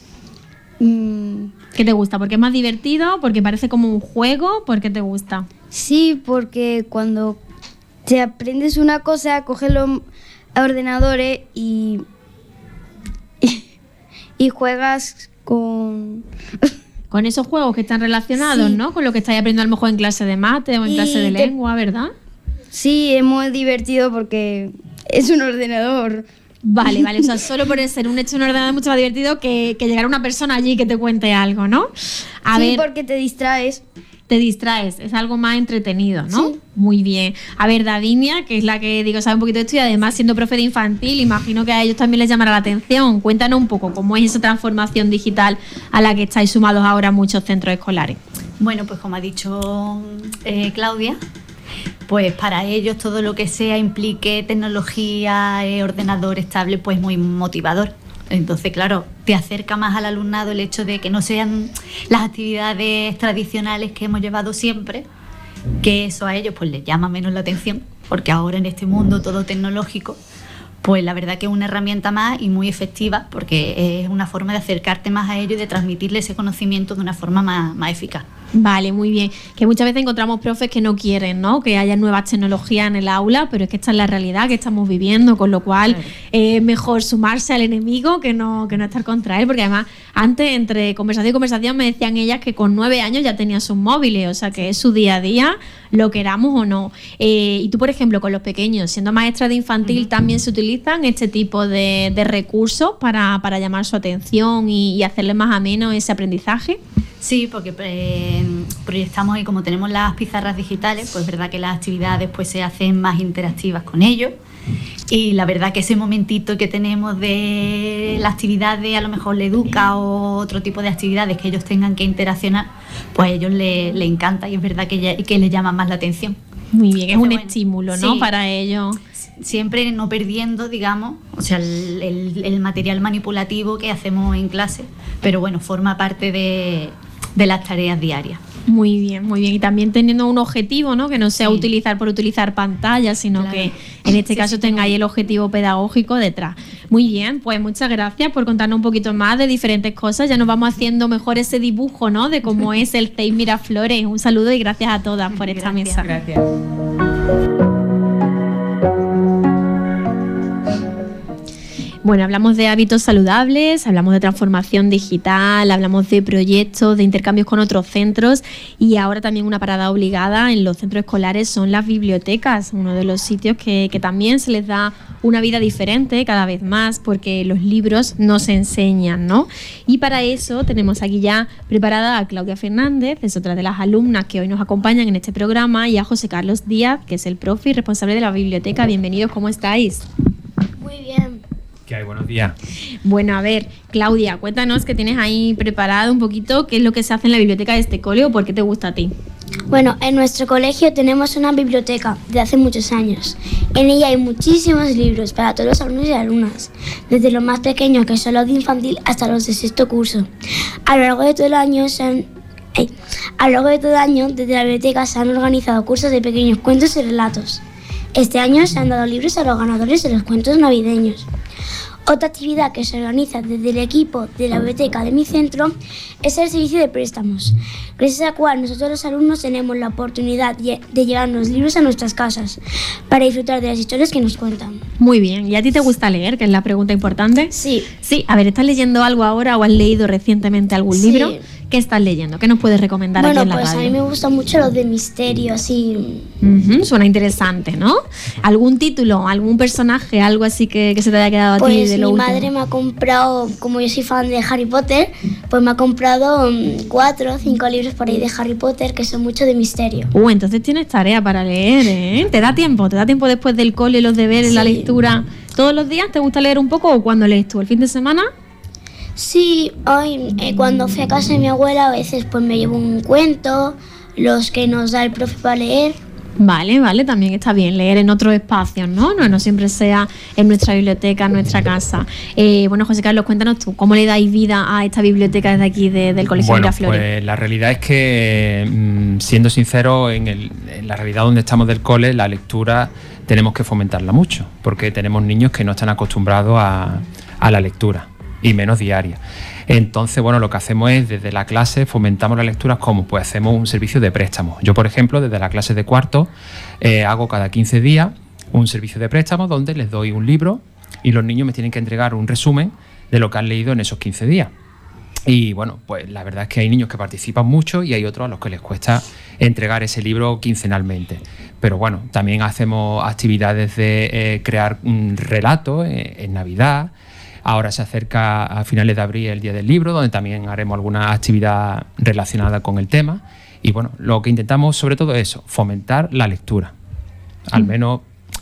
Mm. ¿Qué te gusta? ¿Porque es más divertido? ¿Porque parece como un juego? ¿Por qué te gusta? Sí, porque cuando te aprendes una cosa, cógelo ordenadores y, y, y juegas con... Con esos juegos que están relacionados, Sí. ¿no? Con lo que estáis aprendiendo a lo mejor en clase de mate o en Y clase de te- lengua, ¿verdad? Sí, es muy divertido porque es un ordenador. Vale, vale. O sea, solo por ser un hecho en un ordenador es mucho más divertido que, que llegar una persona allí que te cuente algo, ¿no? A sí, ver, porque te distraes. te distraes, es algo más entretenido, ¿no? Sí. Muy bien. A ver, Davinia, que es la que digo sabe un poquito de esto y además siendo profe de infantil, imagino que a ellos también les llamará la atención. Cuéntanos un poco cómo es esa transformación digital a la que estáis sumados ahora muchos centros escolares. Bueno, pues como ha dicho eh, Claudia, pues para ellos todo lo que sea implique tecnología, eh, ordenadores, tablets, pues muy motivador. Entonces, claro, te acerca más al alumnado el hecho de que no sean las actividades tradicionales que hemos llevado siempre, que eso a ellos pues les llama menos la atención, porque ahora en este mundo todo tecnológico, pues la verdad que es una herramienta más y muy efectiva, porque es una forma de acercarte más a ellos y de transmitirle ese conocimiento de una forma más, más eficaz. Vale, muy bien. Que muchas veces encontramos profes que no quieren, ¿no? Que haya nuevas tecnologías en el aula, pero es que esta es la realidad que estamos viviendo, con lo cual Claro. es mejor sumarse al enemigo que no, que no estar contra él, porque además antes entre conversación y conversación me decían ellas que con nueve años ya tenían sus móviles, o sea que es su día a día, lo queramos o no. Eh, y tú, por ejemplo, con los pequeños, siendo maestra de infantil, uh-huh. ¿también se utilizan este tipo de, de recursos para, para llamar su atención y, y hacerle más ameno ese aprendizaje? Sí, porque eh, proyectamos y como tenemos las pizarras digitales, pues es verdad que las actividades pues se hacen más interactivas con ellos. Y la verdad que ese momentito que tenemos de la actividad de a lo mejor le educa o otro tipo de actividades que ellos tengan que interaccionar, pues a ellos les le encanta y es verdad que, ya, que les llama más la atención. Muy bien, es un bueno, estímulo, ¿no? Sí. Para ellos. Siempre no perdiendo, digamos, o sea, el, el, el material manipulativo que hacemos en clase, pero bueno, forma parte de, de las tareas diarias. Muy bien, muy bien. Y también teniendo un objetivo, ¿no? Que no sea Sí. utilizar por utilizar pantallas, sino Claro. que en este Sí, caso sí, tengáis sí. el objetivo pedagógico detrás. Muy bien, pues muchas gracias por contarnos un poquito más de diferentes cosas. Ya nos vamos haciendo mejor ese dibujo, ¿no? De cómo es el C E I Miraflores. Un saludo y gracias a todas por esta Gracias. mesa. Gracias. Bueno, hablamos de hábitos saludables, hablamos de transformación digital, hablamos de proyectos, de intercambios con otros centros y ahora también una parada obligada en los centros escolares son las bibliotecas, uno de los sitios que, que también se les da una vida diferente cada vez más porque los libros no se enseñan, ¿no? Y para eso tenemos aquí ya preparada a Claudia Fernández, es otra de las alumnas que hoy nos acompañan en este programa, y a José Carlos Díaz, que es el profe y responsable de la biblioteca. Bienvenidos, ¿cómo estáis? Muy bien. ¿Qué hay? Buenos días. Bueno, a ver, Claudia, cuéntanos que tienes ahí preparado un poquito qué es lo que se hace en la biblioteca de este cole o por qué te gusta a ti. Bueno, en nuestro colegio tenemos una biblioteca de hace muchos años. En ella hay muchísimos libros para todos los alumnos y alumnas, desde los más pequeños, que son los de infantil, hasta los de sexto curso. A lo largo de todo el año se han... ay, a lo largo de todo el año, desde la biblioteca se han organizado cursos de pequeños cuentos y relatos. Este año se han dado libros a los ganadores de los cuentos navideños. Otra actividad que se organiza desde el equipo de la biblioteca de mi centro es el servicio de préstamos, gracias al cual nosotros los alumnos tenemos la oportunidad de llevarnos libros a nuestras casas para disfrutar de las historias que nos cuentan. Muy bien, ¿y a ti te gusta leer? Que es la pregunta importante. Sí. Sí, a ver, ¿estás leyendo algo ahora o has leído recientemente algún Sí. libro? ¿Qué estás leyendo? ¿Qué nos puedes recomendar Bueno, aquí en la pues radio? a mí me gustan mucho los de misterio, así. Ujú, suena interesante, ¿no? ¿Algún título, algún personaje, algo así que, que se te haya quedado a ti Pues de mi lo último? madre me ha comprado, como yo soy fan de Harry Potter, pues me ha comprado mm, cuatro o cinco libros por ahí de Harry Potter que son mucho de misterio. Uh, entonces tienes tarea para leer, ¿eh? ¿Te da tiempo? ¿Te da tiempo después del cole, los deberes, Sí. la lectura? ¿Todos los días te gusta leer un poco o cuando lees tú? ¿El fin de semana? Sí, hoy eh, cuando fui a casa de mi abuela a veces pues me llevo un cuento, los que nos da el profe para leer. Vale, vale, también está bien leer en otros espacios, ¿no? No, no siempre sea en nuestra biblioteca, en nuestra casa. Eh, bueno, José Carlos, cuéntanos tú, ¿cómo le dais vida a esta biblioteca desde aquí de, del Colegio Bueno, Miraflores? pues la realidad es que, mm, siendo sincero, en, el, en la realidad donde estamos del cole, la lectura tenemos que fomentarla mucho, porque tenemos niños que no están acostumbrados a, a la lectura, y menos diaria. Entonces, bueno, lo que hacemos es, desde la clase, fomentamos las lecturas. ¿Cómo? Pues hacemos un servicio de préstamos. Yo, por ejemplo, desde la clase de cuarto, eh, hago cada quince días un servicio de préstamo donde les doy un libro y los niños me tienen que entregar un resumen de lo que han leído en esos quince días. Y bueno, pues la verdad es que hay niños que participan mucho y hay otros a los que les cuesta entregar ese libro quincenalmente. Pero bueno, también hacemos actividades de eh, crear un relato eh, en Navidad. Ahora se acerca a finales de abril el Día del Libro, donde también haremos alguna actividad relacionada con el tema. Y bueno, lo que intentamos sobre todo es eso, fomentar la lectura. Al menos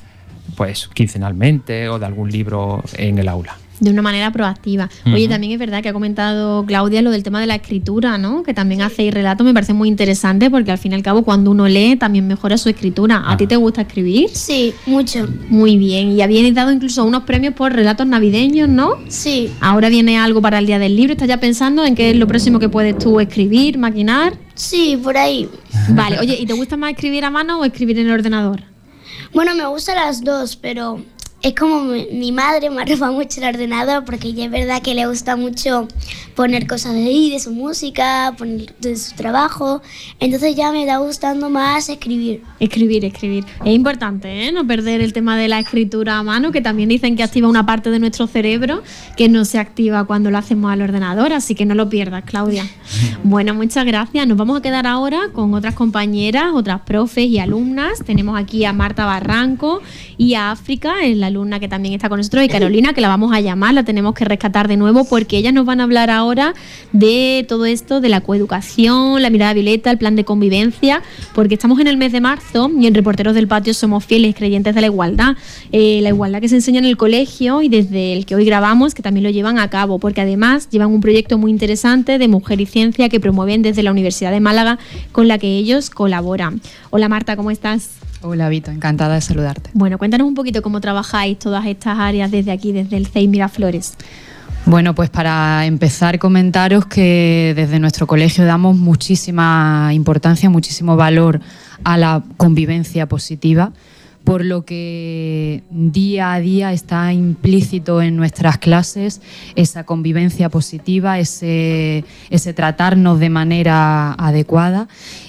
pues quincenalmente o de algún libro en el aula. De una manera proactiva. Oye, uh-huh. también es verdad que ha comentado Claudia lo del tema de la escritura, ¿no? Que también hacéis relatos, me parece muy interesante porque al fin y al cabo cuando uno lee también mejora su escritura. ¿A ah. ti te gusta escribir? Sí, mucho. Muy bien. Y habéis dado incluso unos premios por relatos navideños, ¿no? Sí. Ahora viene algo para el Día del Libro. ¿Estás ya pensando en qué es lo próximo que puedes tú escribir, maquinar? Sí, por ahí. Vale. Oye, ¿y te gusta más escribir a mano o escribir en el ordenador? Bueno, me gustan las dos, pero es como mi, mi madre me arropa mucho el ordenador porque ella es verdad que le gusta mucho poner cosas de ahí, de su música, poner de su trabajo. Entonces ya me está gustando más escribir. Escribir, escribir. Es importante, ¿eh? No perder el tema de la escritura a mano, que también dicen que activa una parte de nuestro cerebro que no se activa cuando lo hacemos al ordenador, así que no lo pierdas, Claudia. Bueno, muchas gracias. Nos vamos a quedar ahora con otras compañeras, otras profes y alumnas. Tenemos aquí a Marta Barranco y a África, la alumna que también está con nosotros, y Carolina, que la vamos a llamar, la tenemos que rescatar de nuevo porque ellas nos van a hablar ahora de todo esto, de la coeducación, la mirada violeta, el plan de convivencia, porque estamos en el mes de marzo y en Reporteros del Patio somos fieles creyentes de la igualdad, eh, la igualdad que se enseña en el colegio y desde el que hoy grabamos, que también lo llevan a cabo, porque además llevan un proyecto muy interesante de Mujer y Ciencia que promueven desde la Universidad de Málaga, con la que ellos colaboran. Hola Marta, ¿cómo estás? Hola Vito, encantada de saludarte. Bueno, cuéntanos un poquito cómo trabajáis todas estas áreas desde aquí, desde el C E I Miraflores. Bueno, pues para empezar comentaros que desde nuestro colegio damos muchísima importancia, muchísimo valor a la convivencia positiva, por lo que día a día está implícito en nuestras clases esa convivencia positiva, ese, ese tratarnos de manera adecuada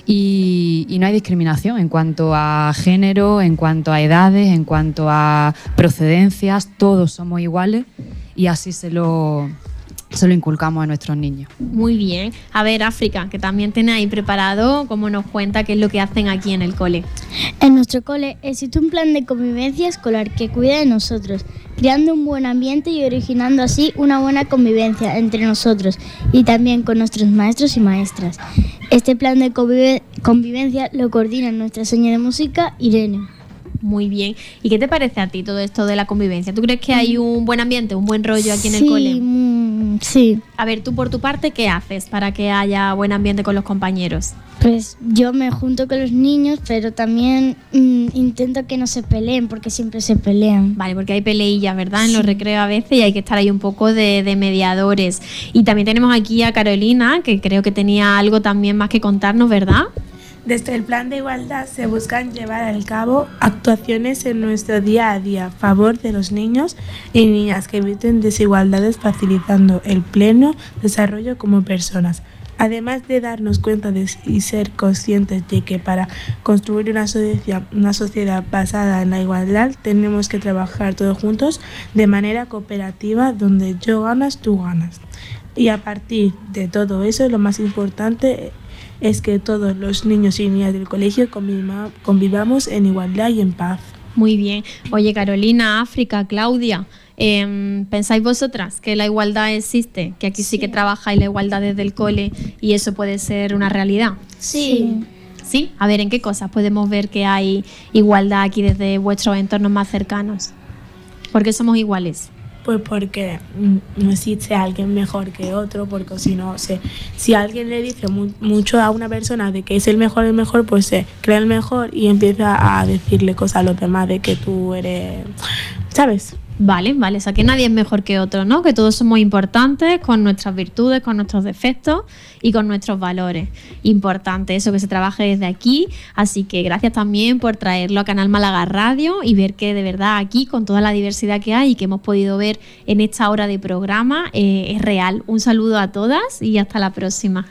y, y no hay discriminación en cuanto a género, en cuanto a edades, en cuanto a procedencias, todos somos iguales y así se lo... se lo inculcamos a nuestros niños. Muy bien. A ver, África, que también tiene ahí preparado, cómo nos cuenta qué es lo que hacen aquí en el cole. En nuestro cole existe un plan de convivencia escolar que cuida de nosotros, creando un buen ambiente y originando así una buena convivencia entre nosotros y también con nuestros maestros y maestras. Este plan de convive- convivencia lo coordina nuestra señora de música, Irene. Muy bien. ¿Y qué te parece a ti todo esto de la convivencia? ¿Tú crees que hay un buen ambiente, un buen rollo aquí en el cole? Mm, sí. A ver, tú por tu parte, ¿qué haces para que haya buen ambiente con los compañeros? Pues yo me junto con los niños, pero también mmm, intento que no se peleen, porque siempre se pelean. Vale, porque hay peleillas, ¿verdad? En Sí. los recreos a veces y hay que estar ahí un poco de, de mediadores. Y también tenemos aquí a Carolina, que creo que tenía algo también más que contarnos, ¿verdad? Desde el Plan de Igualdad se buscan llevar a cabo actuaciones en nuestro día a día a favor de los niños y niñas que eviten desigualdades, facilitando el pleno desarrollo como personas. Además de darnos cuenta de, y ser conscientes de que para construir una sociedad, una sociedad basada en la igualdad tenemos que trabajar todos juntos de manera cooperativa, donde yo ganas, tú ganas. Y a partir de todo eso, lo más importante es que todos los niños y niñas del colegio conviva, convivamos en igualdad y en paz. Muy bien. Oye, Carolina, África, Claudia, eh, ¿pensáis vosotras que la igualdad existe? Que aquí sí. sí que trabajáis la igualdad desde el cole y eso puede ser una realidad. Sí. ¿Sí? A ver, ¿en qué cosas podemos ver que hay igualdad aquí desde vuestros entornos más cercanos? ¿Por qué somos iguales? Pues porque no existe alguien mejor que otro, porque si no, se, si alguien le dice mu- mucho a una persona de que es el mejor, el mejor, pues se cree el mejor y empieza a decirle cosas a los demás de que tú eres, ¿sabes? Vale, vale, o sea que nadie es mejor que otro, ¿no? Que todos somos importantes con nuestras virtudes, con nuestros defectos y con nuestros valores. Importante eso, que se trabaje desde aquí, así que gracias también por traerlo a Canal Málaga Radio y ver que de verdad aquí, con toda la diversidad que hay y que hemos podido ver en esta hora de programa, eh, es real. Un saludo a todas y hasta la próxima.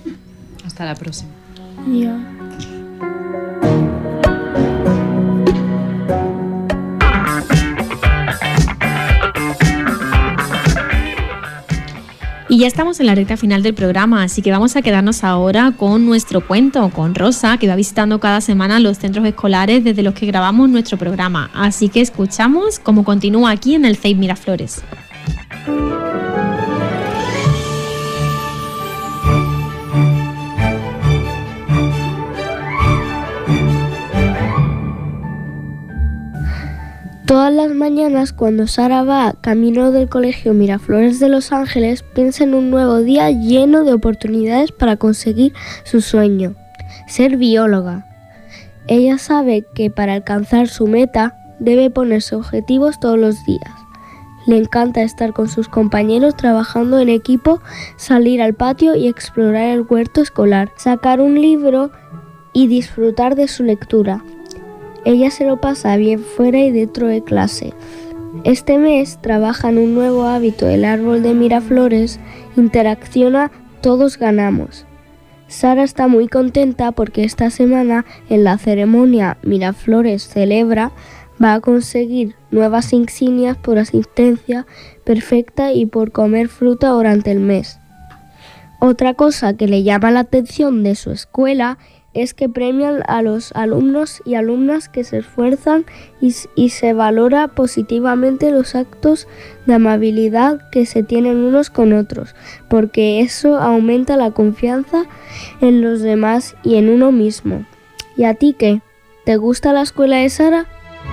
Hasta la próxima. Adiós. Y ya estamos en la recta final del programa, así que vamos a quedarnos ahora con nuestro cuento, con Rosa, que va visitando cada semana los centros escolares desde los que grabamos nuestro programa. Así que escuchamos cómo continúa aquí en el C E I P Miraflores. Todas las mañanas, cuando Sara va camino del colegio Miraflores de Los Ángeles, piensa en un nuevo día lleno de oportunidades para conseguir su sueño, ser bióloga. Ella sabe que para alcanzar su meta debe ponerse objetivos todos los días. Le encanta estar con sus compañeros trabajando en equipo, salir al patio y explorar el huerto escolar, sacar un libro y disfrutar de su lectura. Ella se lo pasa bien fuera y dentro de clase. Este mes trabaja en un nuevo hábito, el árbol de Miraflores, interacciona Todos Ganamos. Sara está muy contenta porque esta semana en la ceremonia Miraflores Celebra va a conseguir nuevas insignias por asistencia perfecta y por comer fruta durante el mes. Otra cosa que le llama la atención de su escuela es que premian a los alumnos y alumnas que se esfuerzan y, y se valora positivamente los actos de amabilidad que se tienen unos con otros, porque eso aumenta la confianza en los demás y en uno mismo. ¿Y a ti qué? ¿Te gusta la escuela de Sara?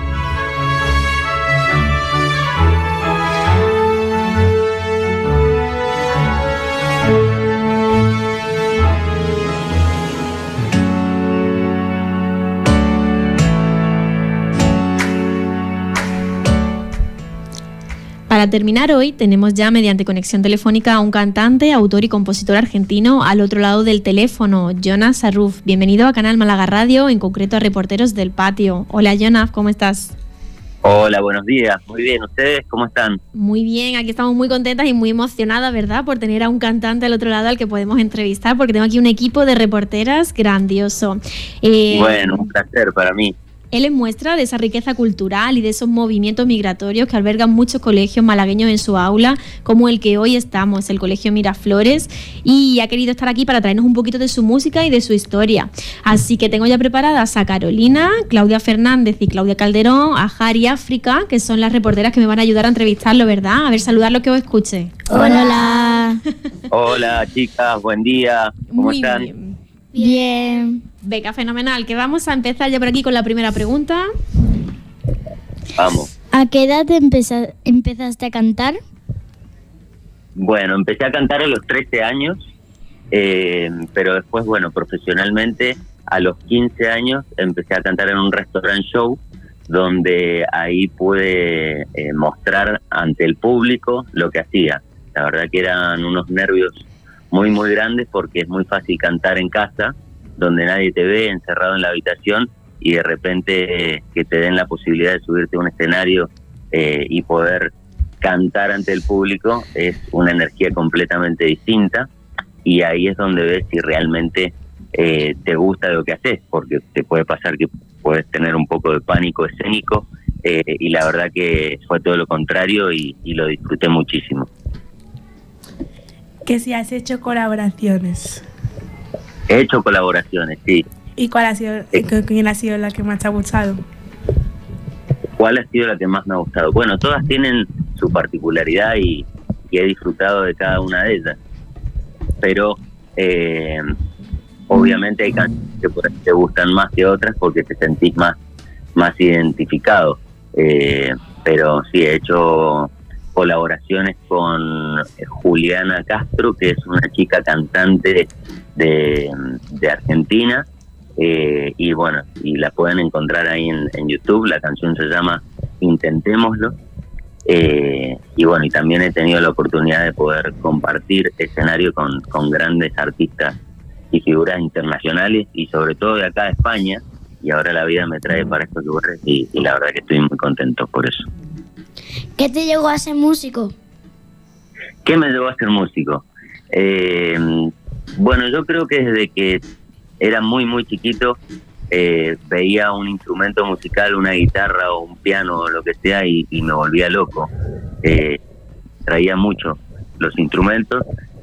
Para terminar hoy, tenemos ya mediante conexión telefónica a un cantante, autor y compositor argentino al otro lado del teléfono, Jonas Arruf. Bienvenido a Canal Málaga Radio, en concreto a Reporteros del Patio. Hola Jonas, ¿cómo estás? Hola, buenos días. Muy bien, ¿ustedes cómo están? Muy bien, aquí estamos muy contentas y muy emocionadas, ¿verdad?, por tener a un cantante al otro lado al que podemos entrevistar, porque tengo aquí un equipo de reporteras grandioso. Eh, bueno, un placer para mí. Él es muestra de esa riqueza cultural y de esos movimientos migratorios que albergan muchos colegios malagueños en su aula, como el que hoy estamos, el Colegio Miraflores, y ha querido estar aquí para traernos un poquito de su música y de su historia. Así que tengo ya preparadas a Carolina, Claudia Fernández y Claudia Calderón, a Jari África, que son las reporteras que me van a ayudar a entrevistarlo, ¿verdad? A ver, saludarlo que os escuche. Hola. Hola, chicas, buen día. ¿Cómo Muy están? Bien. Bien. Venga, fenomenal, que vamos a empezar ya por aquí con la primera pregunta. Vamos. ¿A qué edad empeza- empezaste a cantar? Bueno, empecé a cantar a los trece años, eh, pero después, bueno, profesionalmente a los quince años empecé a cantar en un restaurant show, donde ahí pude eh, mostrar ante el público lo que hacía. La verdad que eran unos nervios muy, muy grandes, porque es muy fácil cantar en casa, donde nadie te ve, encerrado en la habitación, y de repente eh, que te den la posibilidad de subirte a un escenario eh, y poder cantar ante el público es una energía completamente distinta, y ahí es donde ves si realmente eh, te gusta lo que haces, porque te puede pasar que puedes tener un poco de pánico escénico, eh, y la verdad que fue todo lo contrario y, y lo disfruté muchísimo. Que si has hecho colaboraciones. He hecho colaboraciones, sí. ¿Y cuál ha sido, Sí. con quién ha sido la que más te ha gustado? ¿Cuál ha sido la que más me ha gustado? Bueno, todas tienen su particularidad y, y he disfrutado de cada una de ellas. Pero eh, obviamente hay canciones que por ahí te gustan más que otras porque te sentís más, más identificado. Eh, pero sí, he hecho colaboraciones con Juliana Castro, que es una chica cantante de, de Argentina, eh, y bueno, y la pueden encontrar ahí en, en YouTube. La canción se llama Intentémoslo, eh, y bueno, y también he tenido la oportunidad de poder compartir escenario con, con grandes artistas y figuras internacionales, y sobre todo de acá de España, y ahora la vida me trae para estos lugares, y, y la verdad que estoy muy contento por eso. ¿Qué te llevó a ser músico? ¿Qué me llevó a ser músico? Eh, bueno, yo creo que desde que era muy, muy chiquito, eh, veía un instrumento musical, una guitarra o un piano o lo que sea, y, y me volvía loco. Eh, traía mucho los instrumentos,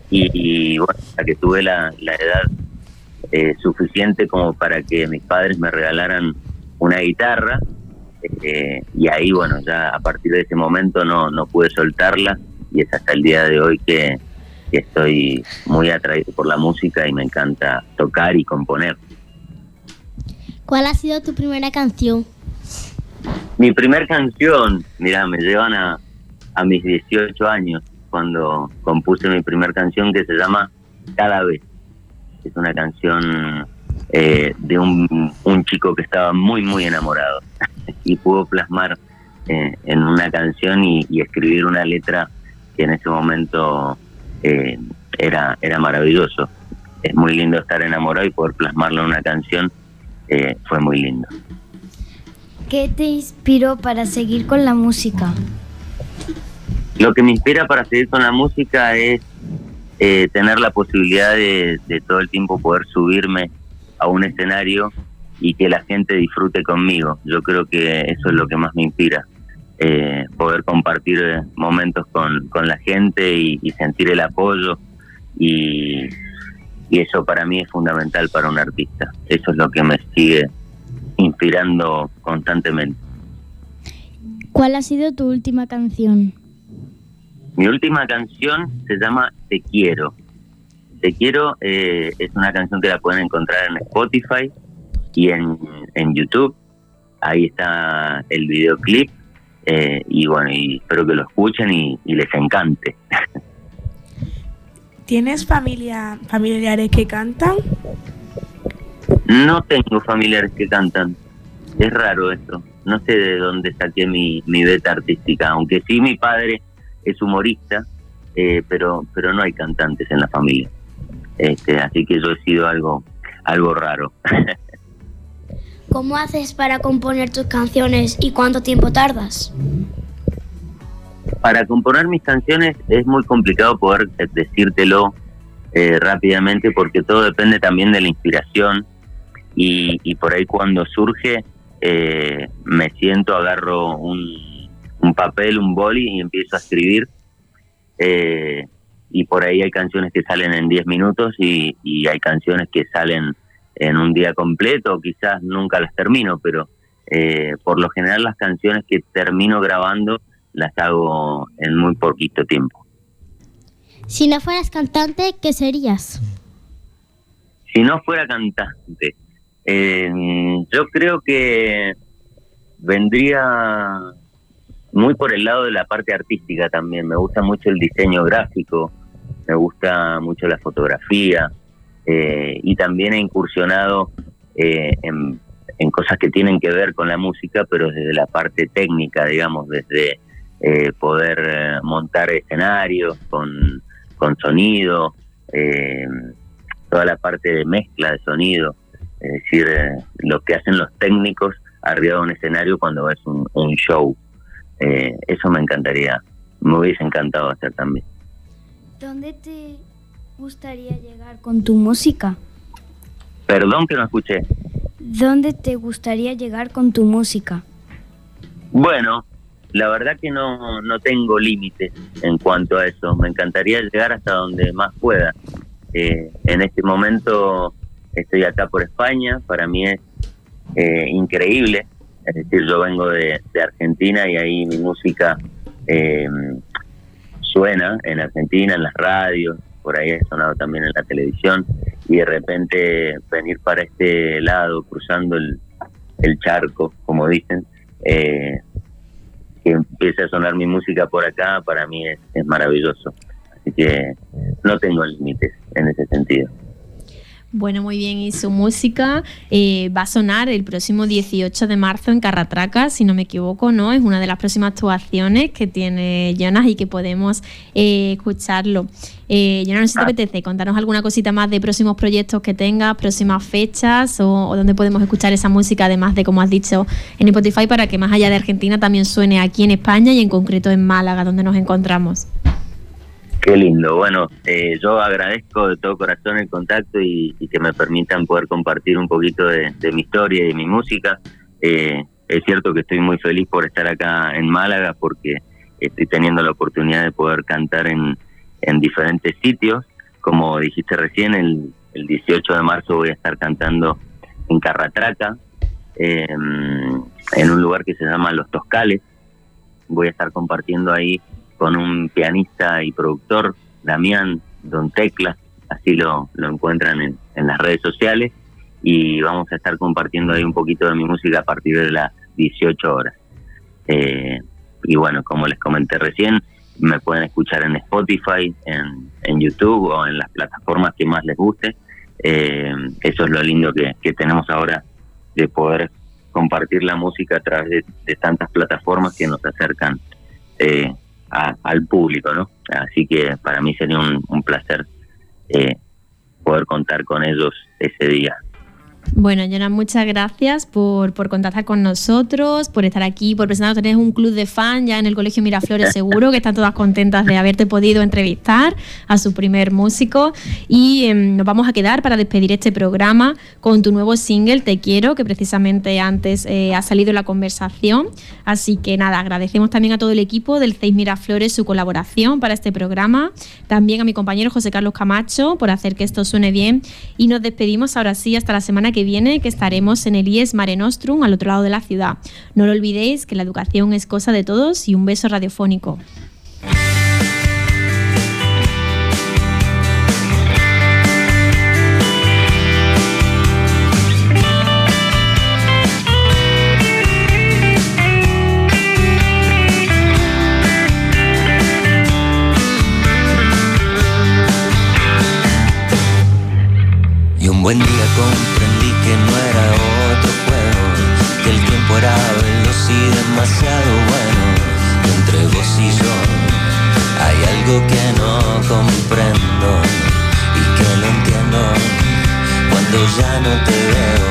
y, y bueno, hasta que tuve la, la edad eh, suficiente como para que mis padres me regalaran una guitarra, eh, y ahí bueno, ya a partir de ese momento no, no pude soltarla, y es hasta el día de hoy que, que estoy muy atraído por la música y me encanta tocar y componer. ¿Cuál ha sido tu primera canción? Mi primer canción, mira, me llevan a, a mis dieciocho años, cuando compuse mi primer canción, que se llama Cada Vez. Es una canción eh, de un, un chico que estaba muy, muy enamorado y pudo plasmar eh, en una canción y, y escribir una letra que en ese momento eh, era, era maravilloso. Es muy lindo estar enamorado y poder plasmarlo en una canción, eh, fue muy lindo. ¿Qué te inspiró para seguir con la música? Lo que me inspira para seguir con la música es eh, tener la posibilidad de, de todo el tiempo poder subirme a un escenario y que la gente disfrute conmigo. Yo creo que eso es lo que más me inspira, eh, poder compartir momentos con, con la gente y, y sentir el apoyo, y, y eso para mí es fundamental para un artista. Eso es lo que me sigue inspirando constantemente. ¿Cuál ha sido tu última canción? Mi última canción se llama Te Quiero. Te Quiero eh, es una canción que la pueden encontrar en Spotify y en, en YouTube. Ahí está el videoclip, eh, y bueno, y espero que lo escuchen y, y les encante. ¿Tienes familia, familiares que cantan? No tengo familiares que cantan. Es raro esto. No sé de dónde saqué mi, mi beta artística, aunque sí mi padre es humorista, eh, pero pero no hay cantantes en la familia. Este, así que yo he sido algo algo raro. ¿Cómo haces para componer tus canciones y cuánto tiempo tardas? Para componer mis canciones es muy complicado poder decírtelo eh, rápidamente, porque todo depende también de la inspiración, y, y por ahí cuando surge eh, me siento, agarro un, un papel, un boli y empiezo a escribir, eh, y por ahí hay canciones que salen en diez minutos y, y hay canciones que salen en un día completo, quizás nunca las termino, pero eh, por lo general las canciones que termino grabando las hago en muy poquito tiempo. Si no fueras cantante, ¿qué serías? Si no fuera cantante, eh, yo creo que vendría muy por el lado de la parte artística también. Me gusta mucho el diseño gráfico, me gusta mucho la fotografía, eh, y también he incursionado eh, en, en cosas que tienen que ver con la música, pero desde la parte técnica, digamos, desde eh, poder eh, montar escenarios con, con sonido, eh, toda la parte de mezcla de sonido, es decir, eh, lo que hacen los técnicos arriba de un escenario cuando es un, un show. Eh, eso me encantaría, me hubiese encantado hacer también. ¿Dónde te gustaría llegar con tu música? Perdón que no escuché. ¿Dónde te gustaría llegar con tu música? Bueno, la verdad que no, no tengo límites en cuanto a eso. Me encantaría llegar hasta donde más pueda. Eh, en este momento estoy acá por España, para mí es eh, increíble. Es decir, yo vengo de, de Argentina y ahí mi música eh, suena en Argentina, en las radios, por ahí he sonado también en la televisión, y de repente venir para este lado, cruzando el, el charco, como dicen, eh, que empiece a sonar mi música por acá, para mí es, es maravilloso. Así que no tengo límites en ese sentido. Bueno, muy bien, y su música eh, va a sonar el próximo dieciocho de marzo en Carratraca, si no me equivoco, ¿no? Es una de las próximas actuaciones que tiene Jonas y que podemos eh, escucharlo. Eh, Jonas, no sé si te apetece contarnos alguna cosita más de próximos proyectos que tengas, próximas fechas, o, o dónde podemos escuchar esa música, además de, como has dicho, en Spotify, para que más allá de Argentina también suene aquí en España y en concreto en Málaga, donde nos encontramos. Qué lindo. Bueno, eh, yo agradezco de todo corazón el contacto y, y que me permitan poder compartir un poquito de, de mi historia y de mi música. Eh, es cierto que estoy muy feliz por estar acá en Málaga, porque estoy teniendo la oportunidad de poder cantar en, en diferentes sitios, como dijiste recién, el, el dieciocho de marzo voy a estar cantando en Carratraca, eh, en un lugar que se llama Los Toscales. Voy a estar compartiendo ahí con un pianista y productor, Damián Don Teclas, así lo, lo encuentran en, en las redes sociales, y vamos a estar compartiendo ahí un poquito de mi música a partir de las dieciocho horas. Eh, y bueno, como les comenté recién, me pueden escuchar en Spotify, en, en YouTube o en las plataformas que más les guste. Eh, eso es lo lindo que, que tenemos ahora, de poder compartir la música a través de, de tantas plataformas que nos acercan eh, a, al público, ¿no? Así que para mí sería un, un placer eh, poder contar con ellos ese día. Bueno, Jonan, muchas gracias por, por contactar con nosotros, por estar aquí, por presentarnos. Tenés un club de fans ya en el Colegio Miraflores, seguro, que están todas contentas de haberte podido entrevistar a su primer músico. Y eh, nos vamos a quedar para despedir este programa con tu nuevo single, Te Quiero, que precisamente antes eh, ha salido en la conversación. Así que nada, agradecemos también a todo el equipo del C E I Miraflores su colaboración para este programa. También a mi compañero José Carlos Camacho por hacer que esto suene bien. Y nos despedimos ahora sí hasta la semana que viene, que estaremos en el I E S Mare Nostrum, al otro lado de la ciudad. No lo olvidéis, que la educación es cosa de todos, y un beso radiofónico. Y un buen día comprendí que no era otro juego, que el tiempo era veloz y demasiado bueno. Y entre vos y yo hay algo que no comprendo y que lo entiendo cuando ya no te veo.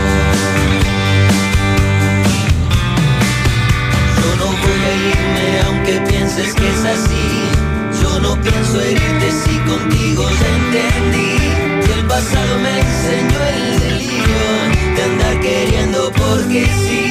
Yo no voy a irme aunque pienses que es así. Yo no pienso herirte si contigo ya entendí. El pasado me enseñó el delirio de andar queriendo porque sí.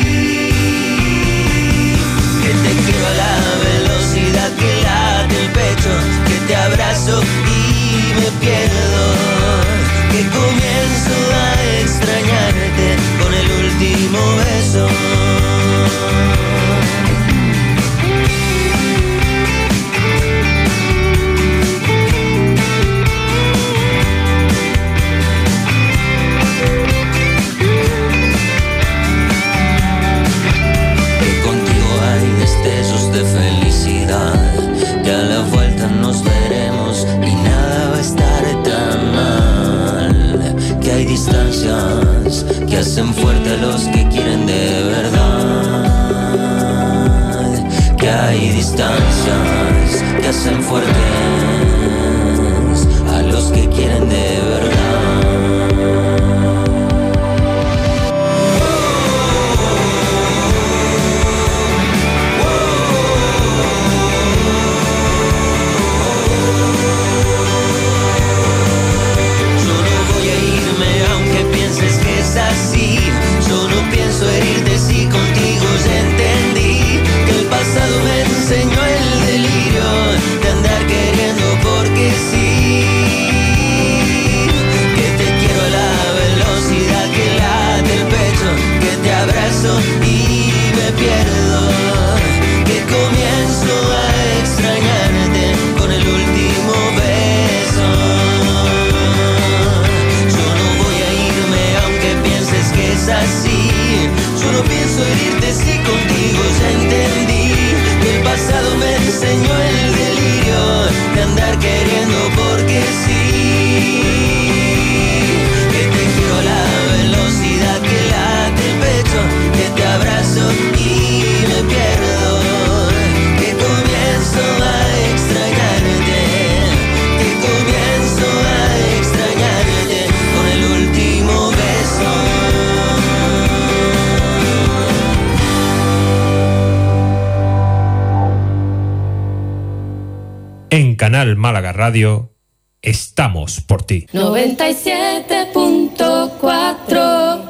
Que te quiero a la velocidad que late el pecho, que te abrazo y me pierdo, que comienzo a extrañarte con el último beso. De felicidad, que a la vuelta nos veremos y nada va a estar tan mal, que hay distancias que hacen fuerte a los que quieren de verdad, que hay distancias que hacen fuertes a los que quieren de verdad. Así, yo no pienso herirte si contigo ya entendí que el pasado me enseñó el delirio de andar queriendo porque sí, que te quiero a la velocidad que late el pecho, que te abrazo y me pierdo, que comienzo a extrañarte con el último beso. Es así, yo no pienso herirte si contigo ya entendí que el pasado me enseñó el delirio de andar queriendo porque sí, que te quiero a la velocidad que late el pecho, que te abrazo y me pierdo, que comienzo a extrañarte, que comienzo a extrañarte con el último beso. En Canal Málaga Radio, estamos por ti. noventa y siete punto cuatro